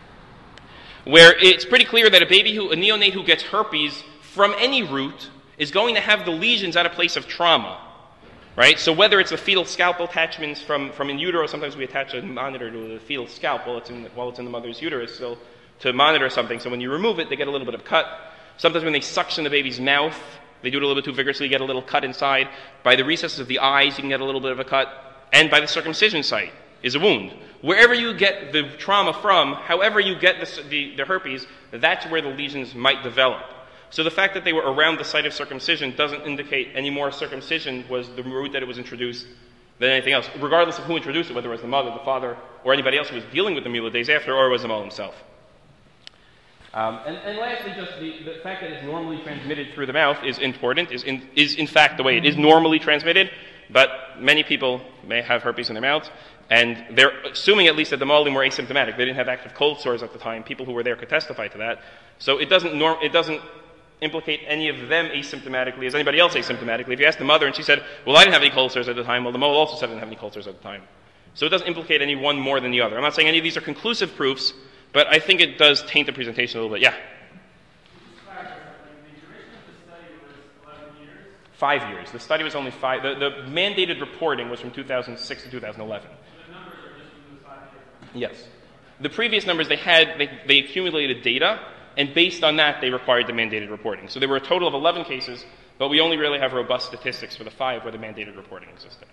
where it's pretty clear that a baby who, a neonate who gets herpes from any root is going to have the lesions at a place of trauma, right? So whether it's the fetal scalpel attachments from, from in utero, sometimes we attach a monitor to the fetal scalp while it's in the, while it's in the mother's uterus, so to monitor something. So when you remove it, they get a little bit of cut. Sometimes when they suction the baby's mouth, they do it a little bit too vigorously, you get a little cut inside. By the recesses of the eyes, you can get a little bit of a cut. And by the circumcision site is a wound. Wherever you get the trauma from, however you get the, the, the herpes, that's where the lesions might develop. So the fact that they were around the site of circumcision doesn't indicate any more circumcision was the route that it was introduced than anything else, regardless of who introduced it, whether it was the mother, the father, or anybody else who was dealing with the mule days after, or it was the mohel himself. Um, and, and lastly, just the, the fact that it's normally transmitted through the mouth is important, is in, is in fact the way it is normally transmitted, but many people may have herpes in their mouth, and they're assuming at least that the mohalim were asymptomatic. They didn't have active cold sores at the time. People who were there could testify to that. So it doesn't norm, it doesn't implicate any of them asymptomatically as anybody else asymptomatically. If you ask the mother and she said, well, I didn't have any cold sores at the time, well, the mohel also said I didn't have any cold sores at the time. So it doesn't implicate any one more than the other. I'm not saying any of these are conclusive proofs, but I think it does taint the presentation a little bit. Yeah? Five years. The study was only five. The, the mandated reporting was from two thousand six to two thousand eleven. The numbers are just from the five years. Yes. The previous numbers, they had, they, they accumulated data, and based on that, they required the mandated reporting. So there were a total of eleven cases, but we only really have robust statistics for the five where the mandated reporting existed.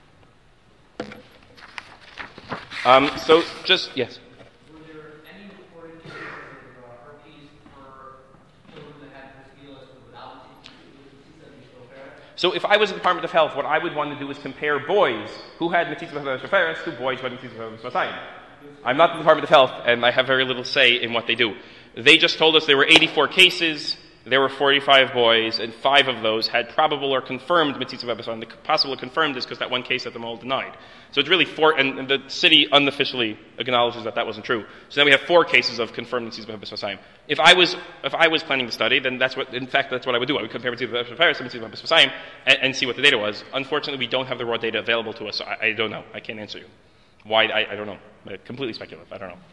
Um, so just, yes? Were there any reported cases of uh, herpes for children that had mosquitoes without Mitzvah Peh? So if I was the Department of Health, what I would want to do is compare boys who had Mitzvah Peh to boys who had Mitzvah Peh. I'm not the Department of Health, and I have very little say in what they do. They just told us there were eighty-four cases, there were forty-five boys, and five of those had probable or confirmed Mitzvah Peh. And the possible or confirmed is because that one case that the mohel denied. So it's really four, and, and the city unofficially acknowledges that that wasn't true. So then we have four cases of confirmed Mitzvah Peh. If I was, if I was planning the study, then that's what, in fact, that's what I would do. I would compare Mitzvah Peh to Mitzvah Peh and, and see what the data was. Unfortunately, we don't have the raw data available to us, so I, I don't know. I can't answer you. Why? I, I don't know. Completely speculative. I don't know.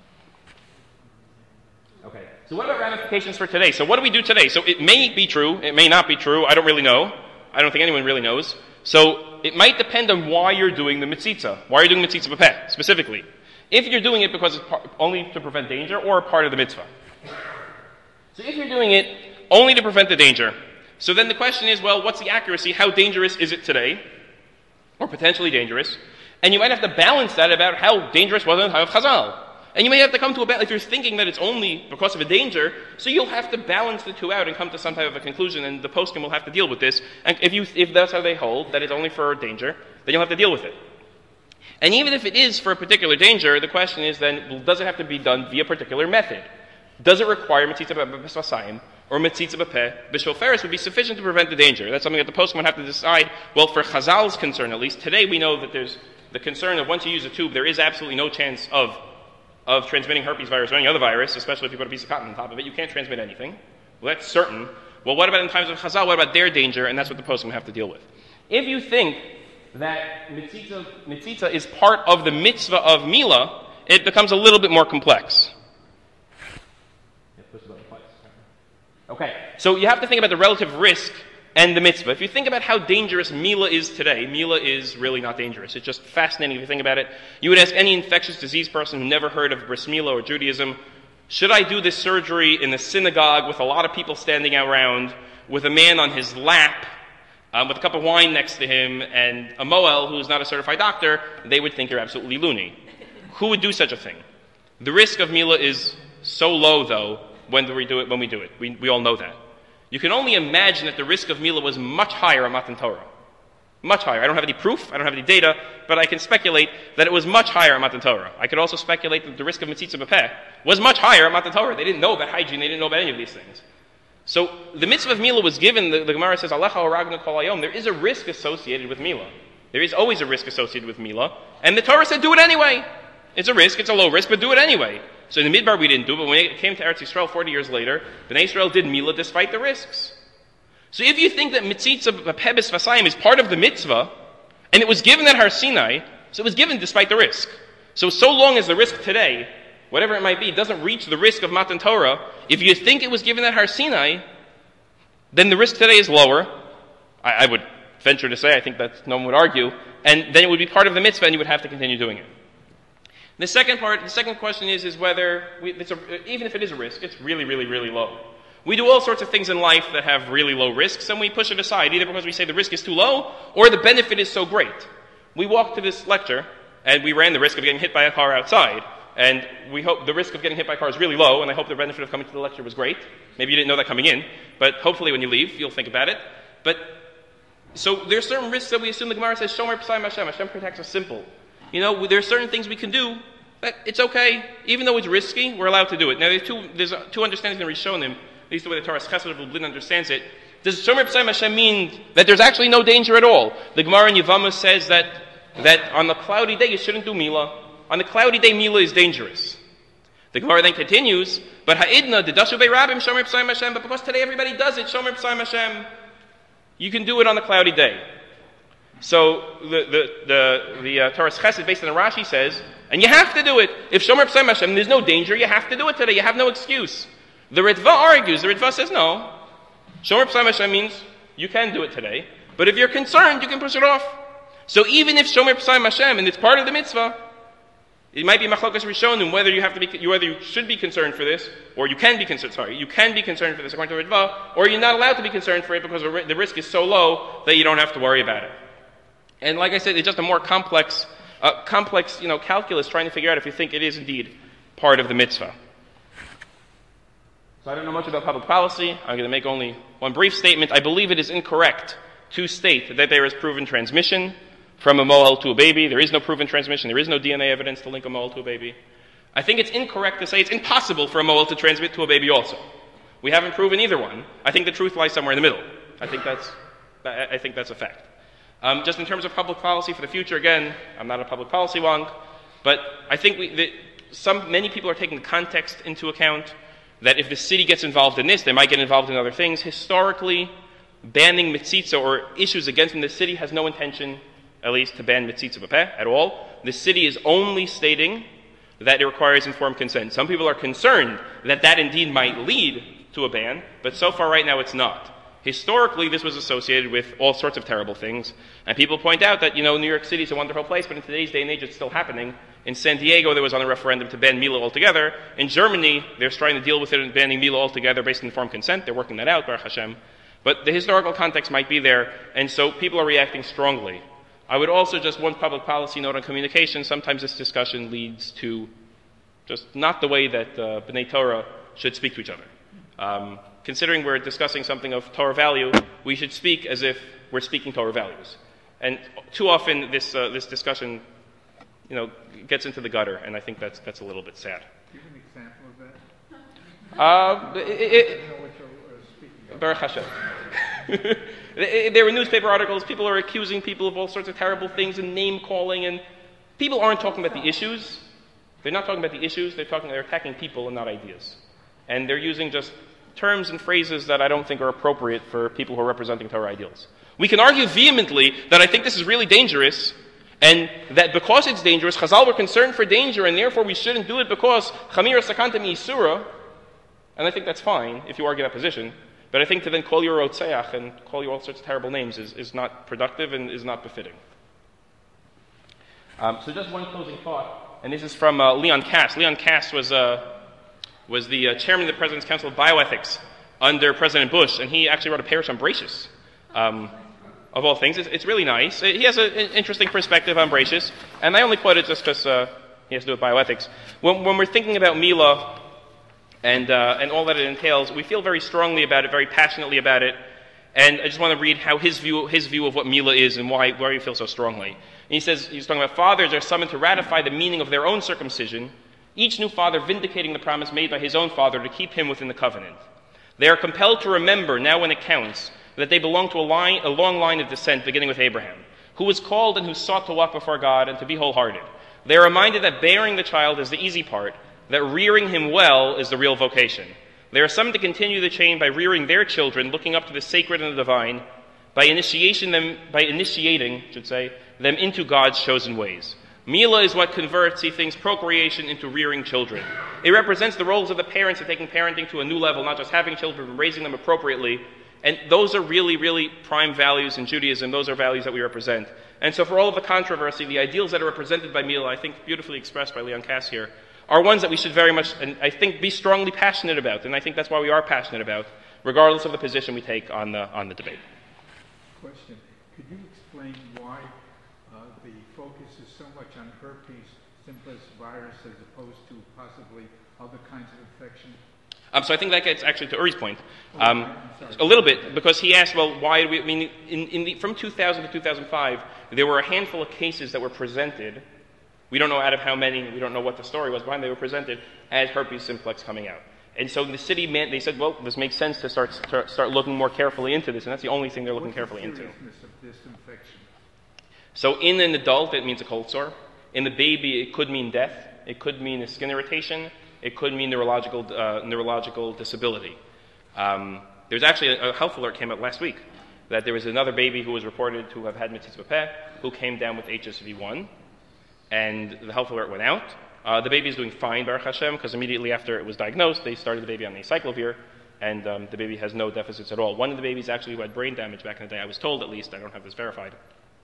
Okay. So what about ramifications for today? So what do we do today? So it may be true. It may not be true. I don't really know. I don't think anyone really knows. So it might depend on why you're doing the mitzitza. Why are you doing mitzitza b'peh, specifically? If you're doing it because it's par- only to prevent danger or part of the mitzvah. So if you're doing it only to prevent the danger, so then the question is, well, what's the accuracy? How dangerous is it today? or potentially dangerous, and you might have to balance that about how dangerous was it in the time of Chazal. And you may have to come to a balance, if you're thinking that it's only because of a danger, so you'll have to balance the two out and come to some type of a conclusion, and the poskim will have to deal with this. And if you, if that's how they hold, that it's only for danger, then you'll have to deal with it. And even if it is for a particular danger, the question is then, does it have to be done via a particular method? Does it require metzitza b'svasayim or metzitza b'peh? B'shofar would be sufficient to prevent the danger. That's something that the poskim would have to decide. Well, for Chazal's concern, at least, today we know that there's the concern of once you use a tube, there is absolutely no chance of of transmitting herpes virus or any other virus, especially if you put a piece of cotton on top of it. You can't transmit anything. Well, that's certain. Well, what about in times of Chazal? What about their danger? And that's what the poskim have to deal with. If you think that mitzitza, mitzitza is part of the mitzvah of Mila, it becomes a little bit more complex. Okay, so you have to think about the relative risk and the mitzvah. If you think about how dangerous Mila is today, Mila is really not dangerous. It's just fascinating if you think about it. You would ask any infectious disease person who never heard of bris Mila or Judaism, should I do this surgery in the synagogue with a lot of people standing around, with a man on his lap, um, with a cup of wine next to him, and a Moel who's not a certified doctor? They would think you're absolutely loony. Who would do such a thing? The risk of Mila is so low, though, when we do it. When we do it, we, we all know that. You can only imagine that the risk of Mila was much higher on Matan Torah. Much higher. I don't have any proof, I don't have any data, but I can speculate that it was much higher on Matan Torah. I could also speculate that the risk of Metzitza B'peh was much higher on Matan Torah. They didn't know about hygiene, they didn't know about any of these things. So the mitzvah of Mila was given, the, the Gemara says, Alecha Oragna Kol Hayom. There is a risk associated with Mila. There is always a risk associated with Mila. And the Torah said, do it anyway. It's a risk, it's a low risk, but do it anyway. So in the Midbar we didn't do it, but when it came to Eretz Yisrael forty years later, Bnei Yisrael did Mila despite the risks. So if you think that Mitzitza B'peh B'svasayim is part of the mitzvah, and it was given at Har Sinai, so it was given despite the risk. So so long as the risk today, whatever it might be, doesn't reach the risk of Matan Torah, if you think it was given at Har Sinai, then the risk today is lower. I, I would venture to say, I think that no one would argue, and then it would be part of the mitzvah and you would have to continue doing it. The second part, the second question is, is whether, we, it's a, even if it is a risk, it's really, really, really low. We do all sorts of things in life that have really low risks, and we push it aside, either because we say the risk is too low, or the benefit is so great. We walked to this lecture, and we ran the risk of getting hit by a car outside, and we hope the risk of getting hit by a car is really low, and I hope the benefit of coming to the lecture was great. Maybe you didn't know that coming in, but hopefully when you leave, you'll think about it. But, so there are certain risks that we assume. The Gemara says, Shomer P'sayim Hashem, Hashem protects us simple. You know, there are certain things we can do that it's okay. Even though it's risky, we're allowed to do it. Now, there's two, there's two understandings in Rishonim, at least the way the Torah Chesed of Lublin understands it. Does Shomer P'sayim Hashem mean that there's actually no danger at all? The Gemara in Yevamos says that, that on the cloudy day you shouldn't do Mila. On the cloudy day, Mila is dangerous. The Gemara then continues, but Ha'idna, the Dashu Rabim, Shomer P'sayim Hashem, but because today everybody does it, Shomer P'sayim Hashem, you can do it on the cloudy day. So the the the, the uh, Torah Chesed, based on the Rashi, says, and you have to do it. If Shomer P'sayim Hashem, there's no danger, you have to do it today. You have no excuse. The Ritva argues. The Ritva says no. Shomer P'sayim Hashem means you can do it today, but if you're concerned, you can push it off. So even if Shomer P'sayim Hashem, and it's part of the mitzvah, it might be machlokas rishonim whether you have to be, whether you should be concerned for this, or you can be concerned. Sorry, you can be concerned for this according to Ritva, or you're not allowed to be concerned for it because the risk is so low that you don't have to worry about it. And like I said, it's just a more complex, uh, complex, you know, calculus trying to figure out if you think it is indeed part of the mitzvah. So I don't know much about public policy. I'm going to make only one brief statement. I believe it is incorrect to state that there is proven transmission from a mohel to a baby. There is no proven transmission. There is no D N A evidence to link a mohel to a baby. I think it's incorrect to say it's impossible for a mohel to transmit to a baby also. We haven't proven either one. I think the truth lies somewhere in the middle. I think that's, I think that's a fact. Um, just in terms of public policy for the future, again, I'm not a public policy wonk, but I think we, that some, many people are taking the context into account, that if the city gets involved in this, they might get involved in other things. Historically, banning mitzitza or issues against the city has no intention, at least, to ban mitzitza b'peh at all. The city is only stating that it requires informed consent. Some people are concerned that that indeed might lead to a ban, but so far right now it's not. Historically, this was associated with all sorts of terrible things. And people point out that, you know, New York City is a wonderful place, but in today's day and age, it's still happening. In San Diego, there was on a referendum to ban Mila altogether. In Germany, they're trying to deal with it and banning Mila altogether based on informed consent. They're working that out, Baruch Hashem. But the historical context might be there, and so people are reacting strongly. I would also just one public policy note on communication. Sometimes this discussion leads to just not the way that uh, B'nai Torah should speak to each other. Um, considering we're discussing something of Torah value, we should speak as if we're speaking Torah values. And too often this uh, this discussion, you know, gets into the gutter, and I think that's that's a little bit sad. Give an example of that. Uh, it, it, I don't know what you're uh, speaking of. Baruch Hashem. There were newspaper articles. People are accusing people of all sorts of terrible things and name calling, and people aren't talking about the issues. They're not talking about the issues. They're talking. They're attacking people and not ideas, and they're using just terms and phrases that I don't think are appropriate for people who are representing Torah ideals. We can argue vehemently that I think this is really dangerous, and that because it's dangerous, Chazal were concerned for danger, and therefore we shouldn't do it because Chamira Sakanta Mi'isura, and I think that's fine if you argue that position, but I think to then call you a Rotzeach and call you all sorts of terrible names is, is not productive and is not befitting. Um, so just one closing thought, and this is from uh, Leon Kass. Leon Kass was, uh, was the uh, chairman of the President's Council of Bioethics under President Bush, and he actually wrote a parish on Bracious. Um, of all things. It's, it's really nice. He has a, an interesting perspective on Bracious, and I only quote it just because uh, he has to do with bioethics. When, when we're thinking about Mila and, uh, and all that it entails, we feel very strongly about it, very passionately about it, and I just want to read how his view, his view of what Mila is and why, why we feel so strongly. And he says, he's talking about fathers are summoned to ratify the meaning of their own circumcision, each new father vindicating the promise made by his own father to keep him within the covenant. They are compelled to remember, now when it counts, that they belong to a, line, a long line of descent beginning with Abraham, who was called and who sought to walk before God and to be wholehearted. They are reminded that bearing the child is the easy part, that rearing him well is the real vocation. They are summoned to continue the chain by rearing their children, looking up to the sacred and the divine, by initiation them, by initiating, I should say, them into God's chosen ways. Mila is what converts, he thinks, procreation into rearing children. It represents the roles of the parents in taking parenting to a new level, not just having children, but raising them appropriately. And those are really, really prime values in Judaism. Those are values that we represent. And so for all of the controversy, the ideals that are represented by Mila, I think beautifully expressed by Leon Kass here, are ones that we should very much, and I think, be strongly passionate about. And I think that's why we are passionate about, regardless of the position we take on the, on the debate. Question. Could you explain why uh, the focus is so much on herpes simplex virus as opposed to possibly other kinds of infection? Um, so I think that gets actually to Uri's point um, a little bit, because he asked, well, why do we, I mean, in, in the, from two thousand to two thousand five, there were a handful of cases that were presented. We don't know out of how many, we don't know what the story was behind, they were presented as herpes simplex coming out. And so the city, man, they said, well, this makes sense to start, start start looking more carefully into this, and that's the only thing they're looking What's carefully the into. seriousness of this infection? So in an adult, it means a cold sore. In the baby, it could mean death. It could mean a skin irritation. It could mean neurological uh, neurological disability. Um, there's actually a, a health alert came out last week that there was another baby who was reported to have had mitzvah peh who came down with H S V one, and the health alert went out. Uh, the baby is doing fine, Baruch Hashem, because immediately after it was diagnosed, they started the baby on the acyclovir, and um, the baby has no deficits at all. One of the babies actually who had brain damage back in the day, I was told at least, I don't have this verified,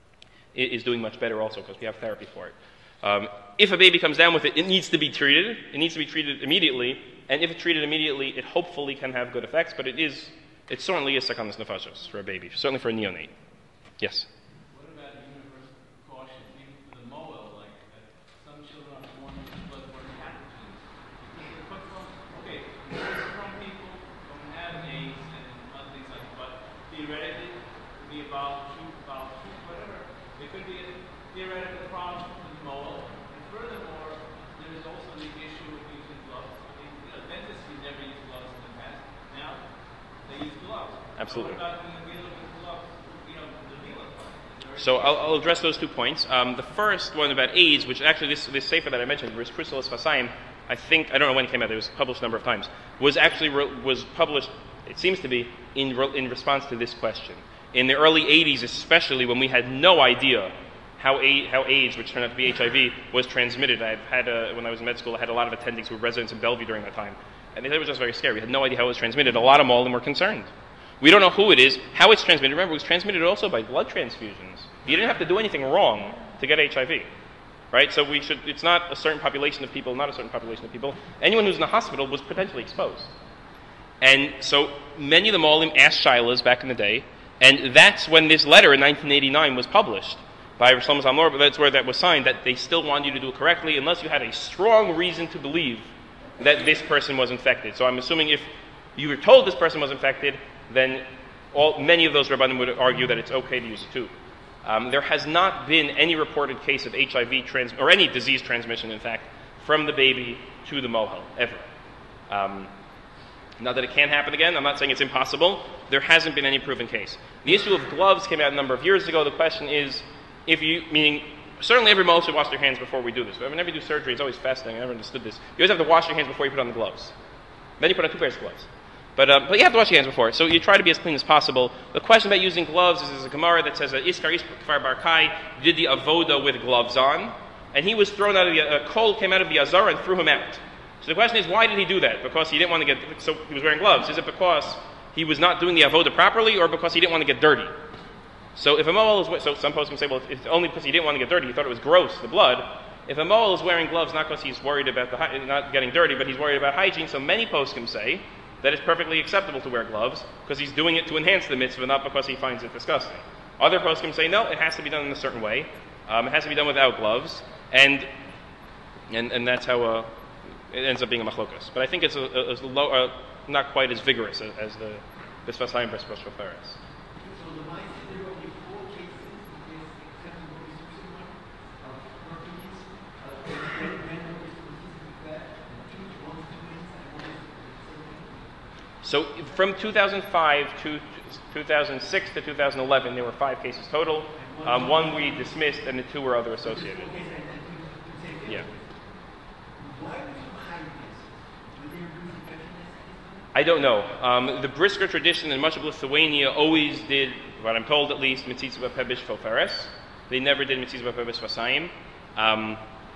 is doing much better also because we have therapy for it. Um, if a baby comes down with it, it needs to be treated. It needs to be treated immediately, and if it's treated immediately, it hopefully can have good effects. But it is, it certainly is sekanas nefashos for a baby, certainly for a neonate. Yes. What about universal precaution, even for the M O L, like uh, some children are born with blood-borne pathogens? Because the quick one, okay, some people don't have AIDS and other things like that, but theoretically, it could be about two, about two, whatever. It could be a theoretical problem. And furthermore, there is also the issue of using gloves. You know, dentists who never used gloves in the past, now they use gloves. Absolutely. So what about doing the Mila with gloves? You know, the Mila part? So I'll, I'll address those two points. Um, the first one about AIDS, which actually this, this sefer that I mentioned, Ris Chrysalis Fasayim, I think, I don't know when it came out, it was published a number of times, was actually re- was published, it seems to be, in, re- in response to this question. In the early eighties, especially, when we had no idea how, a- how AIDS, which turned out to be H I V, was transmitted. I've had, a, when I was in med school, I had a lot of attendings who were residents in Bellevue during that time. And they said it was just very scary. We had no idea how it was transmitted. A lot of them were concerned. We don't know who it is, how it's transmitted. Remember, it was transmitted also by blood transfusions. You didn't have to do anything wrong to get H I V. Right? So we should, it's not a certain population of people, not a certain population of people. Anyone who's in the hospital was potentially exposed. And so many of the Molim asked Shilas back in the day, and that's when this letter in nineteen eighty-nine was published. by Shlomo Zalman Auerbach, but that's where that was signed, that they still wanted you to do it correctly unless you had a strong reason to believe that this person was infected. So I'm assuming if you were told this person was infected, then all, many of those Rabbanim would argue that it's okay to use a tube. Um, there has not been any reported case of H I V trans- or any disease transmission, in fact, from the baby to the mohel, ever. Um, not that it can't happen again. I'm not saying it's impossible. There hasn't been any proven case. The issue of gloves came out a number of years ago. The question is, if you, meaning, certainly every mohel should wash their hands before we do this. But whenever you do surgery, it's always fascinating. I never understood this. You always have to wash your hands before you put on the gloves. Then you put on two pairs of gloves. But, um, but you have to wash your hands before, so you try to be as clean as possible. The question about using gloves is there's a Gemara that says that Iskar Iskar Bar Kai did the avoda with gloves on, and he was thrown out of the, a coal came out of the Azara and threw him out. So the question is, why did he do that? Because he didn't want to get, so he was wearing gloves. Is it because he was not doing the avoda properly, or because he didn't want to get dirty? So if a mohel is, so some folks can say, well, it's only because he didn't want to get dirty, he thought it was gross, the blood. If a mohel is wearing gloves, not because he's worried about the, not getting dirty, but he's worried about hygiene, so many posts can say that it's perfectly acceptable to wear gloves because he's doing it to enhance the mitzvah, not because he finds it disgusting. Other poskim say, no, it has to be done in a certain way. Um, it has to be done without gloves, and and, and that's how uh, it ends up being a machlokas. But I think it's a, a, a low, uh, not quite as vigorous as, as the the Sfasayim Bris Rosh Choferes. So the mind there will be four cases, except in what is one of herpes, uh, when when is specific that, two to one students and one is So from two thousand five to two thousand six to two thousand eleven, there were five cases total. Um, one we dismissed, and the two were other associated. Yeah. Why would you hide this? Were they doing infectious? I don't know. Um, the Brisker tradition in much of Lithuania always did, what I'm told at least, mitzvah pebish foferes. They never did mitzvah pebish vasayim. Um,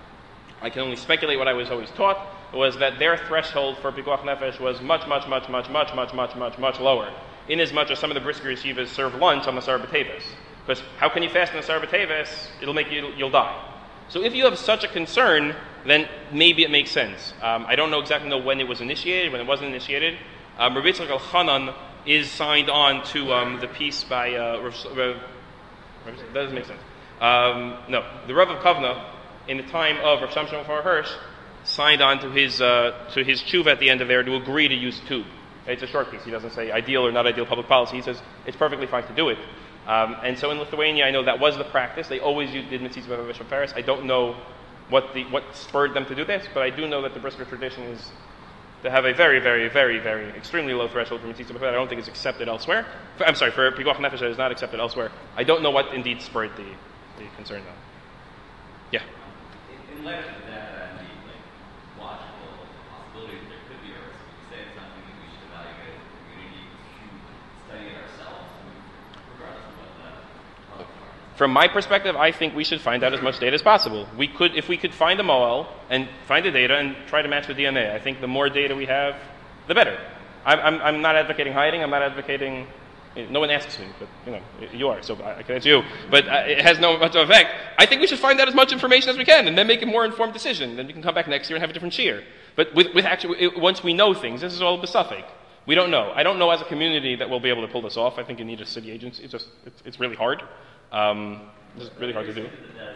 I can only speculate. What I was always taught was that their threshold for pikuach nefesh was much, much, much, much, much, much, much, much, much lower. In as much as some of the Brisker yeshivas serve lunch on the Asar B'Teves. Because how can you fast on the Asar B'Teves? It'll make you, you'll die. So if you have such a concern, then maybe it makes sense. Um, I don't know exactly know when it was initiated, when it wasn't initiated. Um, Rabbi Yitzchak Elchanan is signed on to um, the piece by uh, Rav, Rav, that doesn't make sense. Um, no, the Rav of Kovna, in the time of Rav Shamshon Far Hirsch, signed on to his uh, to his tshuva at the end of there to agree to use tube. It's a short piece. He doesn't say ideal or not ideal public policy. He says it's perfectly fine to do it. Um, and so in Lithuania, I know that was the practice. They always used, did mitzvah of Paris. I don't know what the what spurred them to do this, but I do know that the Brisker tradition is to have a very, very, very, very extremely low threshold for mitzvah. I don't think it's accepted elsewhere. For, I'm sorry, for pikuach nefesh, it is not accepted elsewhere. I don't know what indeed spurred the, the concern, though. Yeah. In light of that, and the like logical possibility that there could be a risk, you say it's something that we should evaluate as a community to study it ourselves, regardless of what the public are. From my perspective, I think we should find out as much data as possible. We could, if we could find a mohel and find the data and try to match with D N A. I think the more data we have, the better. I'm, I'm, I'm not advocating hiding. I'm not advocating. No one asks me, but you know you are, so I, I can answer you. But uh, it has no much of effect. I think we should find out as much information as we can, and then make a more informed decision. Then we can come back next year and have a different cheer. But with, with actually, it, once we know things, this is all besuffic. We don't know. I don't know as a community that we'll be able to pull this off. I think you need a city agency. It's just it's, it's really hard. Um, it's really hard to do.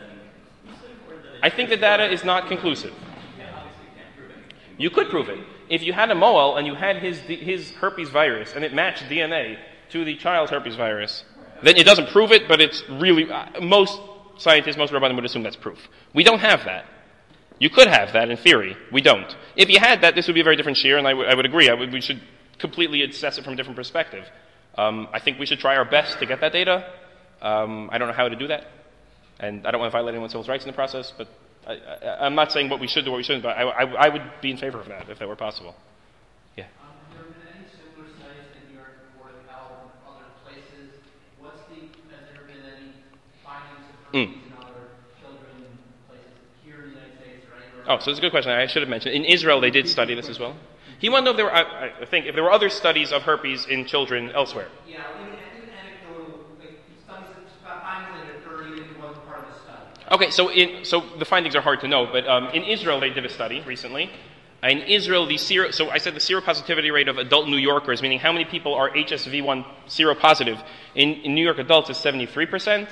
I think the data is not conclusive. You could prove it. If you had a mohel and you had his his herpes virus and it matched D N A to the child's herpes virus, then it doesn't prove it, but it's really, uh, most scientists, most rabbanim would assume that's proof. We don't have that. You could have that in theory. We don't. If you had that, this would be a very different shear, and I, w- I would agree. I would, we should completely assess it from a different perspective. Um, I think we should try our best to get that data. Um, I don't know how to do that, and I don't want to violate anyone's civil rights in the process, but I, I, I'm not saying what we should do, what we shouldn't, but I, I, I would be in favor of that if that were possible. Yeah. Um, have there been any similar studies that New York reported out in other places? What's the, has there been any findings of herpes Mm. in other children places here in the United States or anywhere Oh, else? so it's a good question. I should have mentioned. In Israel, they did study this as well. He wanted to know if there were, I, I think, if there were other studies of herpes in children elsewhere. Yeah, even, even anecdotal, like studies that findings that occurred even if it wasn't part of the study. Okay, so in, so the findings are hard to know, but um, in Israel they did a study recently. In Israel, the sero, so I said the seropositivity rate of adult New Yorkers, meaning how many people are H S V one seropositive, in, in New York adults is seventy-three percent.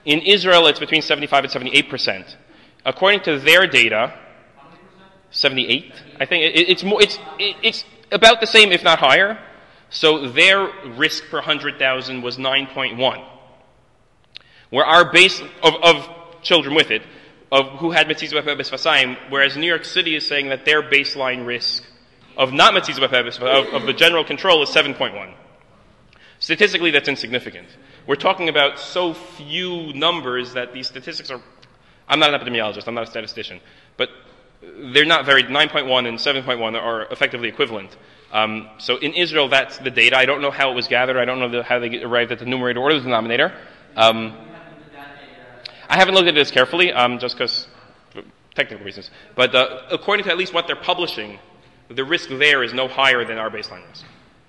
In Israel, it's between seventy-five and seventy-eight percent. According to their data, seventy-eight. I think it, it's more. It's it, it's about the same, if not higher. So their risk per hundred thousand was nine point one, where our base of, of children with it, of who had Metzitzah B'Peh B'Sfasayim, whereas New York City is saying that their baseline risk of not Metzitzah B'Peh B'Sfasayim, of, of the general control, is seven point one. Statistically, that's insignificant. We're talking about so few numbers that these statistics are. I'm not an epidemiologist. I'm not a statistician, but they're not very. nine point one and seven point one are effectively equivalent. Um, so in Israel, that's the data. I don't know how it was gathered. I don't know the, how they get arrived at the numerator or the denominator. Um, I haven't looked at it as carefully, um, just because technical reasons. But uh, according to at least what they're publishing, the risk there is no higher than our baseline risk.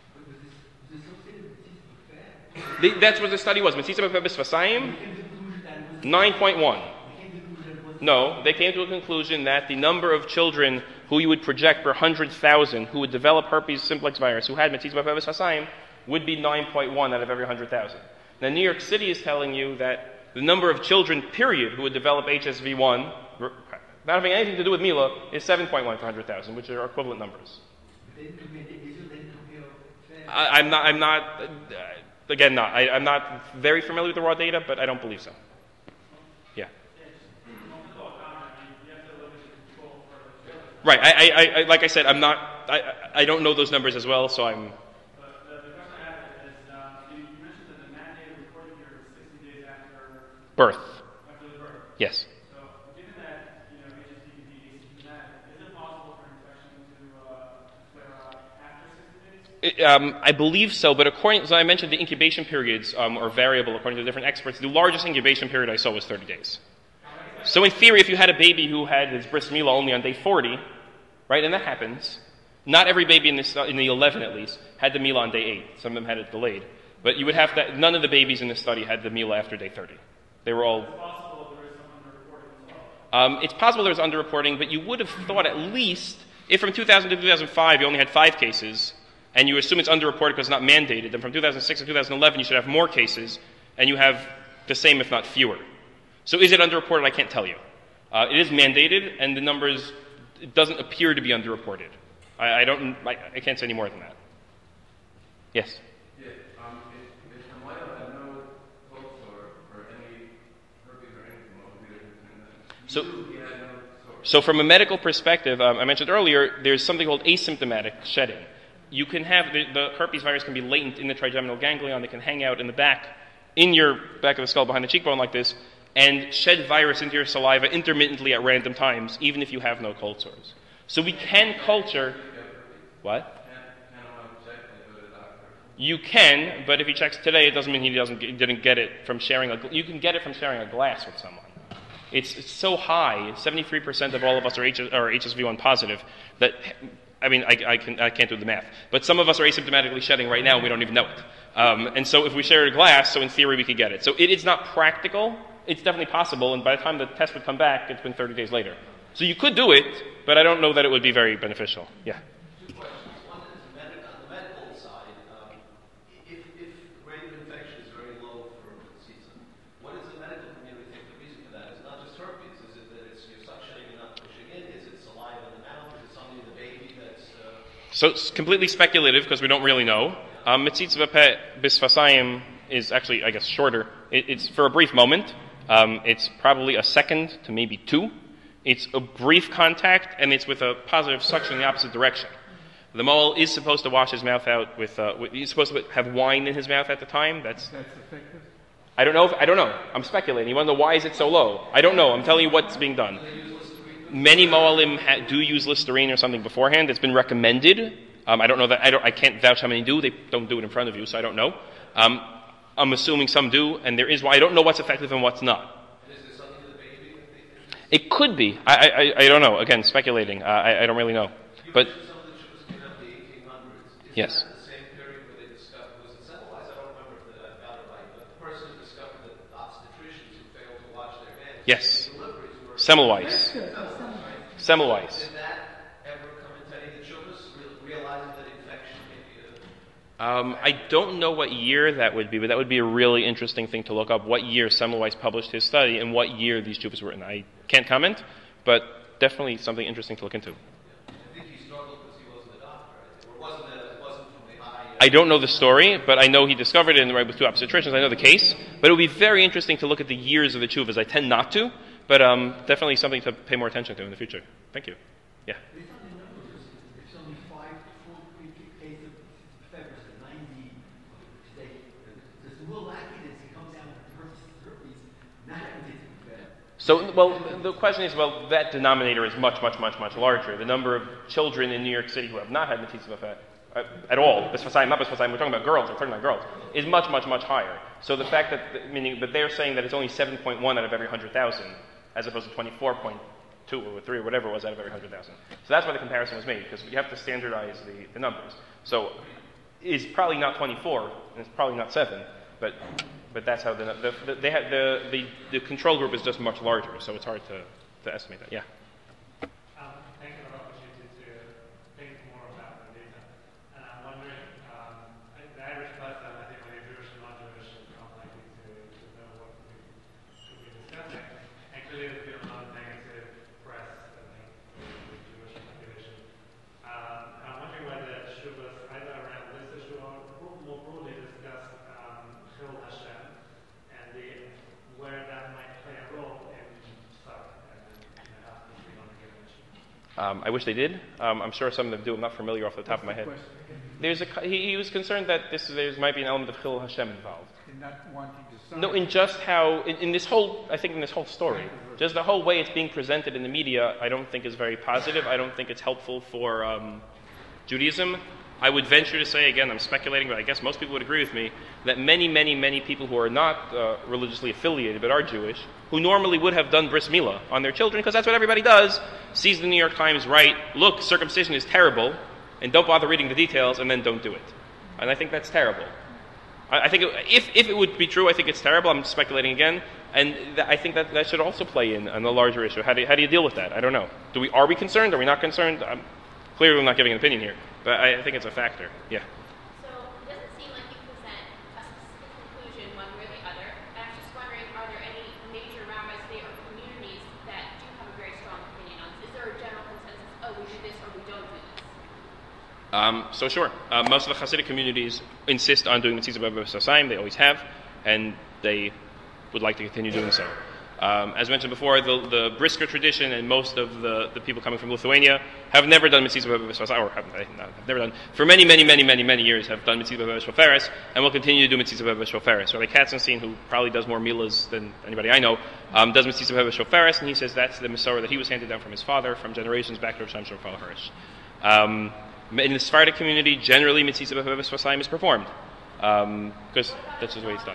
The, that's what the study was. Metzitzah B'Peh B'Sfasayim, nine point one. No, they came to a conclusion that the number of children who you would project per one hundred thousand who would develop herpes simplex virus, who had Metzitzah B'Peh B'Sfasayim, would be nine point one out of every one hundred thousand. Now, New York City is telling you that the number of children, period, who would develop H S V one, not having anything to do with Mila, is seven point one per one hundred thousand, which are equivalent numbers. I, I'm not, I'm not, uh, again, not. I, I'm not very familiar with the raw data, but I don't believe so. Yeah. Right. I, I, I, like I said, I'm not. I, I don't know those numbers as well, so I'm. But the, the question I have is, uh, you, you mentioned that the mandated reporting period was sixty days after Birth. After the birth. Yes. So, given that you know H S V can be asymptomatic, is it possible for infection to uh, flare up after sixty days? It, um, I believe so, but according, so I mentioned the incubation periods um, are variable according to different experts. The largest incubation period I saw was thirty days. So in theory, if you had a baby who had his bris milah only on day forty, right, and that happens, not every baby in, this, in the eleven at least had the milah on day eight. Some of them had it delayed. But you would have to, none of the babies in this study had the milah after day thirty. They were all... It's possible there is some underreporting as well. Um, it's possible there was underreporting, but you would have thought at least, if from two thousand to two thousand five you only had five cases, and you assume it's underreported because it's not mandated, then from two thousand six to two thousand eleven you should have more cases, and you have the same if not fewer. So is it underreported? I can't tell you. Uh, it is mandated, and the numbers, it doesn't appear to be underreported. I, I don't, I, I can't say any more than that. Yes? Yeah, um, if, if Hamayel had no hopes or, or any herpes or anything, what would be the difference? So, He had no source. so from a medical perspective, um, I mentioned earlier, there's something called asymptomatic shedding. You can have, the, the herpes virus can be latent in the trigeminal ganglion, it can hang out in the back, in your back of the skull behind the cheekbone like this, and shed virus into your saliva intermittently at random times, even if you have no cold sores. So we can culture... What? You can, but if he checks today, it doesn't mean he doesn't he didn't get it from sharing a... You can get it from sharing a glass with someone. It's, it's so high, seventy-three percent of all of us are, H, are H S V one positive, that... I mean, I, I, can, I can't do the math. But some of us are asymptomatically shedding right now, and we don't even know it. Um, and so if we share a glass, so in theory we could get it. So it is not practical. It's definitely possible, and by the time the test would come back, it's been thirty days later. So you could do it, but I don't know that it would be very beneficial. Yeah. Two questions. One is medic- on the medical side. Um, if, if the rate of infection is very low for the season, what does the medical community think the reason for that? It's not just herpes. Is it that it's you're suctioning and not pushing in? Is it saliva in the mouth? Is it something in the baby that's... Uh... So it's completely speculative because we don't really know. Um, Metzitzah B'Peh B'Sfasayim is actually, I guess, shorter. It, it's for a brief moment. Um, it's probably a second to maybe two. It's a brief contact, and it's with a positive suction in the opposite direction. The mole is supposed to wash his mouth out with, uh, with he's supposed to have wine in his mouth at the time. That's, That's effective? I don't know. If, I don't know. I'm speculating. You want to know why is it so low? I don't know. I'm telling you what's being done. Many moalim ha- do use Listerine or something beforehand. It's been recommended. Um, I don't know that. I don't. I can't vouch how many do. They don't do it in front of you, so I don't know. Um, I'm assuming some do, and there is why. I don't know what's effective and what's not. It could be. I, I, I don't know. Again, speculating. Uh, I, I don't really know. But Some of the children came out in the eighteen hundreds. Is yes. that the same period where they discovered, was it Semmelweis? I don't remember if that I got it right, but the person who discovered that obstetricians who failed to wash their hands. Yes. Deliveries were... Semmelweis. Semmelweis. Did that ever come into any of the children, re- realizing that infection may be a... Um, I don't know what year that would be, but that would be a really interesting thing to look up. What year Semmelweis published his study and what year these chuvas were written. I can't comment, but definitely something interesting to look into. I think he struggled because he wasn't a doctor. Or wasn't a, wasn't from the high. I don't know the story, but I know he discovered it in the right with two obstetricians. I know the case, but it would be very interesting to look at the years of the chuvas. I tend not to, but um, definitely something to pay more attention to in the future. Thank you. Yeah. Based on the numbers, it's only five full cases of fever, so ninety today. There's more likeliness it comes down with herpes, herpes, not having to fever. So, well, the question is, well, that denominator is much, much, much, much larger. The number of children in New York City who have not had Matisse Buffet uh, at all, Bisphosayim, not Bisphosayim, we're talking about girls, we're talking about girls, is much, much, much higher. So the fact that, meaning, but they're saying that it's only seven point one out of every one hundred thousand, as opposed to twenty-four point two or three or whatever it was out of every one hundred thousand. So that's why the comparison was made, because you have to standardize the, the numbers. So it's probably not twenty-four, and it's probably not seven, but but that's how the the the, they have, the the the control group is just much larger, so it's hard to, to estimate that. Yeah. Um, thank you for the opportunity to think more about the data. And I'm wondering, um, the average person, I think when you're Jewish and non-Jewish, is not likely to, to know what we should be discussing. And clearly there's been a lot of negative press, I think, with the Jewish population. Um, and I'm wondering whether Shuvas, either around this issue or more broadly discuss um, Chil Hashem and the, where that might play a role in Psak and in the house on a given issue. Um, I wish they did. Um, I'm sure some of them do. I'm not familiar off the top of my head. There's a he, he was concerned that this there might be an element of Chil Hashem involved. In not wanting to sign. No, in just how in, in this whole, I think in this whole story, just the whole way it's being presented in the media, I don't think is very positive. I don't think it's helpful for um, Judaism. I would venture to say, again, I'm speculating, but I guess most people would agree with me, that many, many, many people who are not uh, religiously affiliated but are Jewish, who normally would have done bris milah on their children, because that's what everybody does, sees the New York Times write, look, circumcision is terrible, and don't bother reading the details, and then don't do it. And I think that's terrible. I, I think it, if, if it would be true, I think it's terrible. I'm speculating again. And th- I think that that should also play in on the larger issue. How do you, how do you deal with that? I don't know. Do we Are we concerned? Are we not concerned? I'm clearly I'm not giving an opinion here. But I, I think it's a factor. Yeah. So it doesn't seem like you present a specific conclusion one way or the other. And I'm just wondering, are there any major rabbis there or communities that do have a very strong opinion on this? Is there a general consensus, oh, we do this or we don't do this? Um, so sure. Uh, most of the Hasidic communities insist on doing Mitzvah B'Sasayim. They always have. And they would like to continue doing so. Um, as mentioned before, the, the Brisker tradition and most of the, the people coming from Lithuania have never done Mitzvah B'Sasayim, or have, have never done, for many, many, many, many, many years have done Mitzvah B'Shoferes, and will continue to do Mitzvah B'Shoferes. Rabbi Katzenstein, who probably does more milas than anybody I know, um, does Mitzvah B'Shoferes, and he says that's the Masorah that he was handed down from his father from generations back to Rav Chaim Shmuel Hirsch. Um, in the Sephardic community, generally Mitzvah B'Shoferes is performed, because um, that's just the way it's done.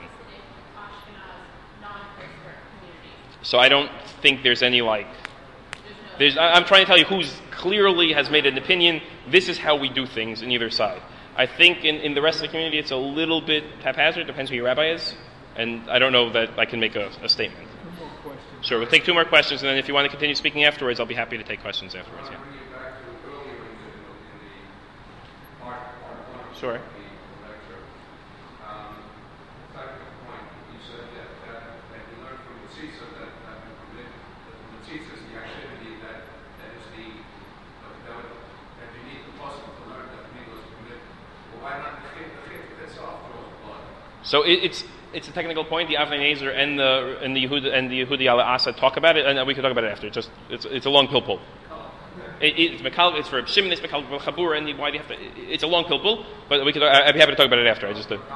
So I don't think there's any like, there's, I'm trying to tell you who's clearly has made an opinion, this is how we do things in either side. I think in, in the rest of the community it's a little bit haphazard, depends who your rabbi is, and I don't know that I can make a, a statement. Two more questions. Sure, we'll take two more questions, and then if you want to continue speaking afterwards, I'll be happy to take questions afterwards. Yeah. Bring it back to earlier in the, in the part, part one Sure. of the lecture. Um, second point, you said that, that, that you learned from the Tzitza that, that the Tzitza is the activity that, that is the, that, that you need the puzzle to learn that the Milah is permitted. Well, why not the Chit? The Chit itself draws blood. So it, it's it's a technical point. The Avnei Nezer and the and the Yehuda and the Yehudi Ala Asa talk about it, and we can talk about it after. It's just it's it's a long pilpul. It, it's Mekal, it's for Shimon, it's Mekal Chabur, and the, why do you have to? It's a long pilpul, but we could. I'd be happy to talk about it after. I just uh,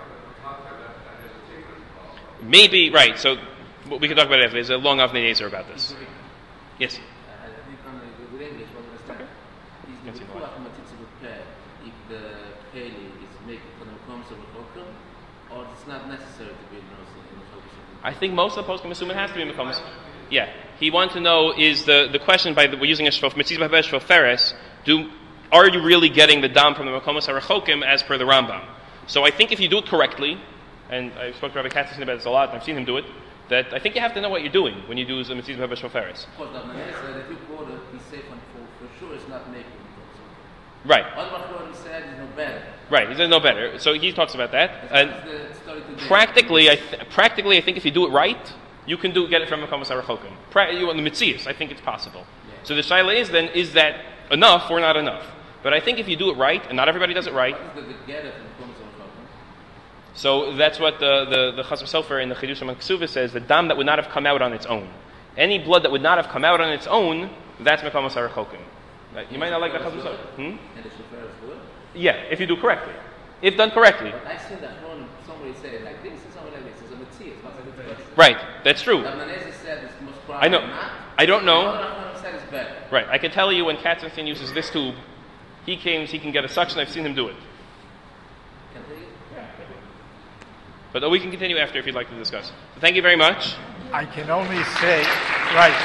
maybe right. So we can talk about it after. There's a long Avnei Nezer about this. Yes. With English, one understand. Is the Bikuach Matzitza repair if the Keli is made for the Makom of Chokum, or it's not necessary to be in the focus? I think most of the poskim assume it has to be Makom. Yeah. He wanted to know is the, the question by the, we're using a shvof Mitzvah Shvoferes, do are you really getting the dam from the Makomos HaRachokim as per the Rambam? So I think if you do it correctly, and I spoke to Rabbi Katzenstein about this a lot, and I've seen him do it, that I think you have to know what you're doing when you do a Mitzvah Shvoferes. Of course, that means that if you quote it, be safe and for, for sure it's not making Right. What Bakhori said is no better. Right. He says no better. So he talks about that. And That's the story today. practically, I th- practically, I think if you do it right, you can do get it from a Makom Sarachokim. Pra- you on the Mitzias, I think it's possible. Yeah. So the shaila is then, is that enough or not enough? But I think if you do it right, and not everybody does it right, What is the get it from Makom Sarachokim? so that's what the the the Chasam Sofer in the Chidushim and Ksuva says: the dam that would not have come out on its own, any blood that would not have come out on its own, that's Makom Sarachokim. Right? You might not like that Chasam Sofer. Hmm? And the Shofar is good. Yeah, if you do correctly, if done correctly. But I see that one, somebody said it like this and somebody like this. It's a Matthias. What's the difference? Right, that's true. Abnanese said it's most probably I know. not. I don't know. The other one said it's better. Right, I can tell you when Katzenstein uses this tube, he claims he can get a suction. I've seen him do it. Can I tell you? But uh, we can continue after if you'd like to discuss. So thank you very much. I can only say, right.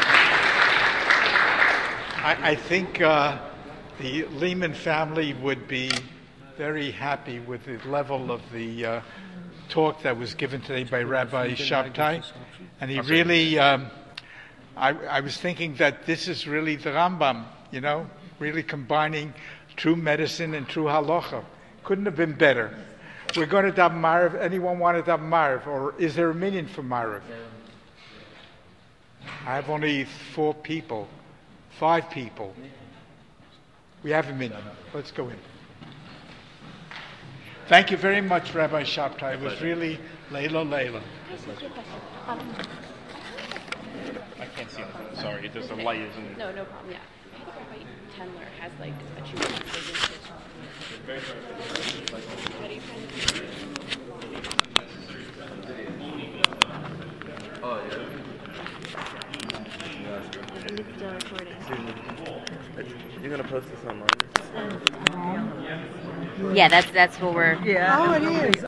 I, I think uh, the Lehman family would be very happy with the level of the uh, talk that was given today by Rabbi Shabtai. And he really, um, I, I was thinking that this is really the Rambam, you know, really combining true medicine and true halacha. Couldn't have been better. We're going to dab Mariv. Anyone want to dab Mariv? Or is there a minyan for Mariv? I have only four people. Five people. We have a minyan. Let's go in. Thank you very much, Rabbi Shabtai. It was really Layla Layla. I can't see anything. Sorry, there's a light, isn't it? No, no problem. Yeah. I think Rabbi Tendler has like a true business. What are you trying to do? Oh, yeah. Still recording. You're gonna post this online? Yeah, that's that's what we're. Yeah. Oh, it is.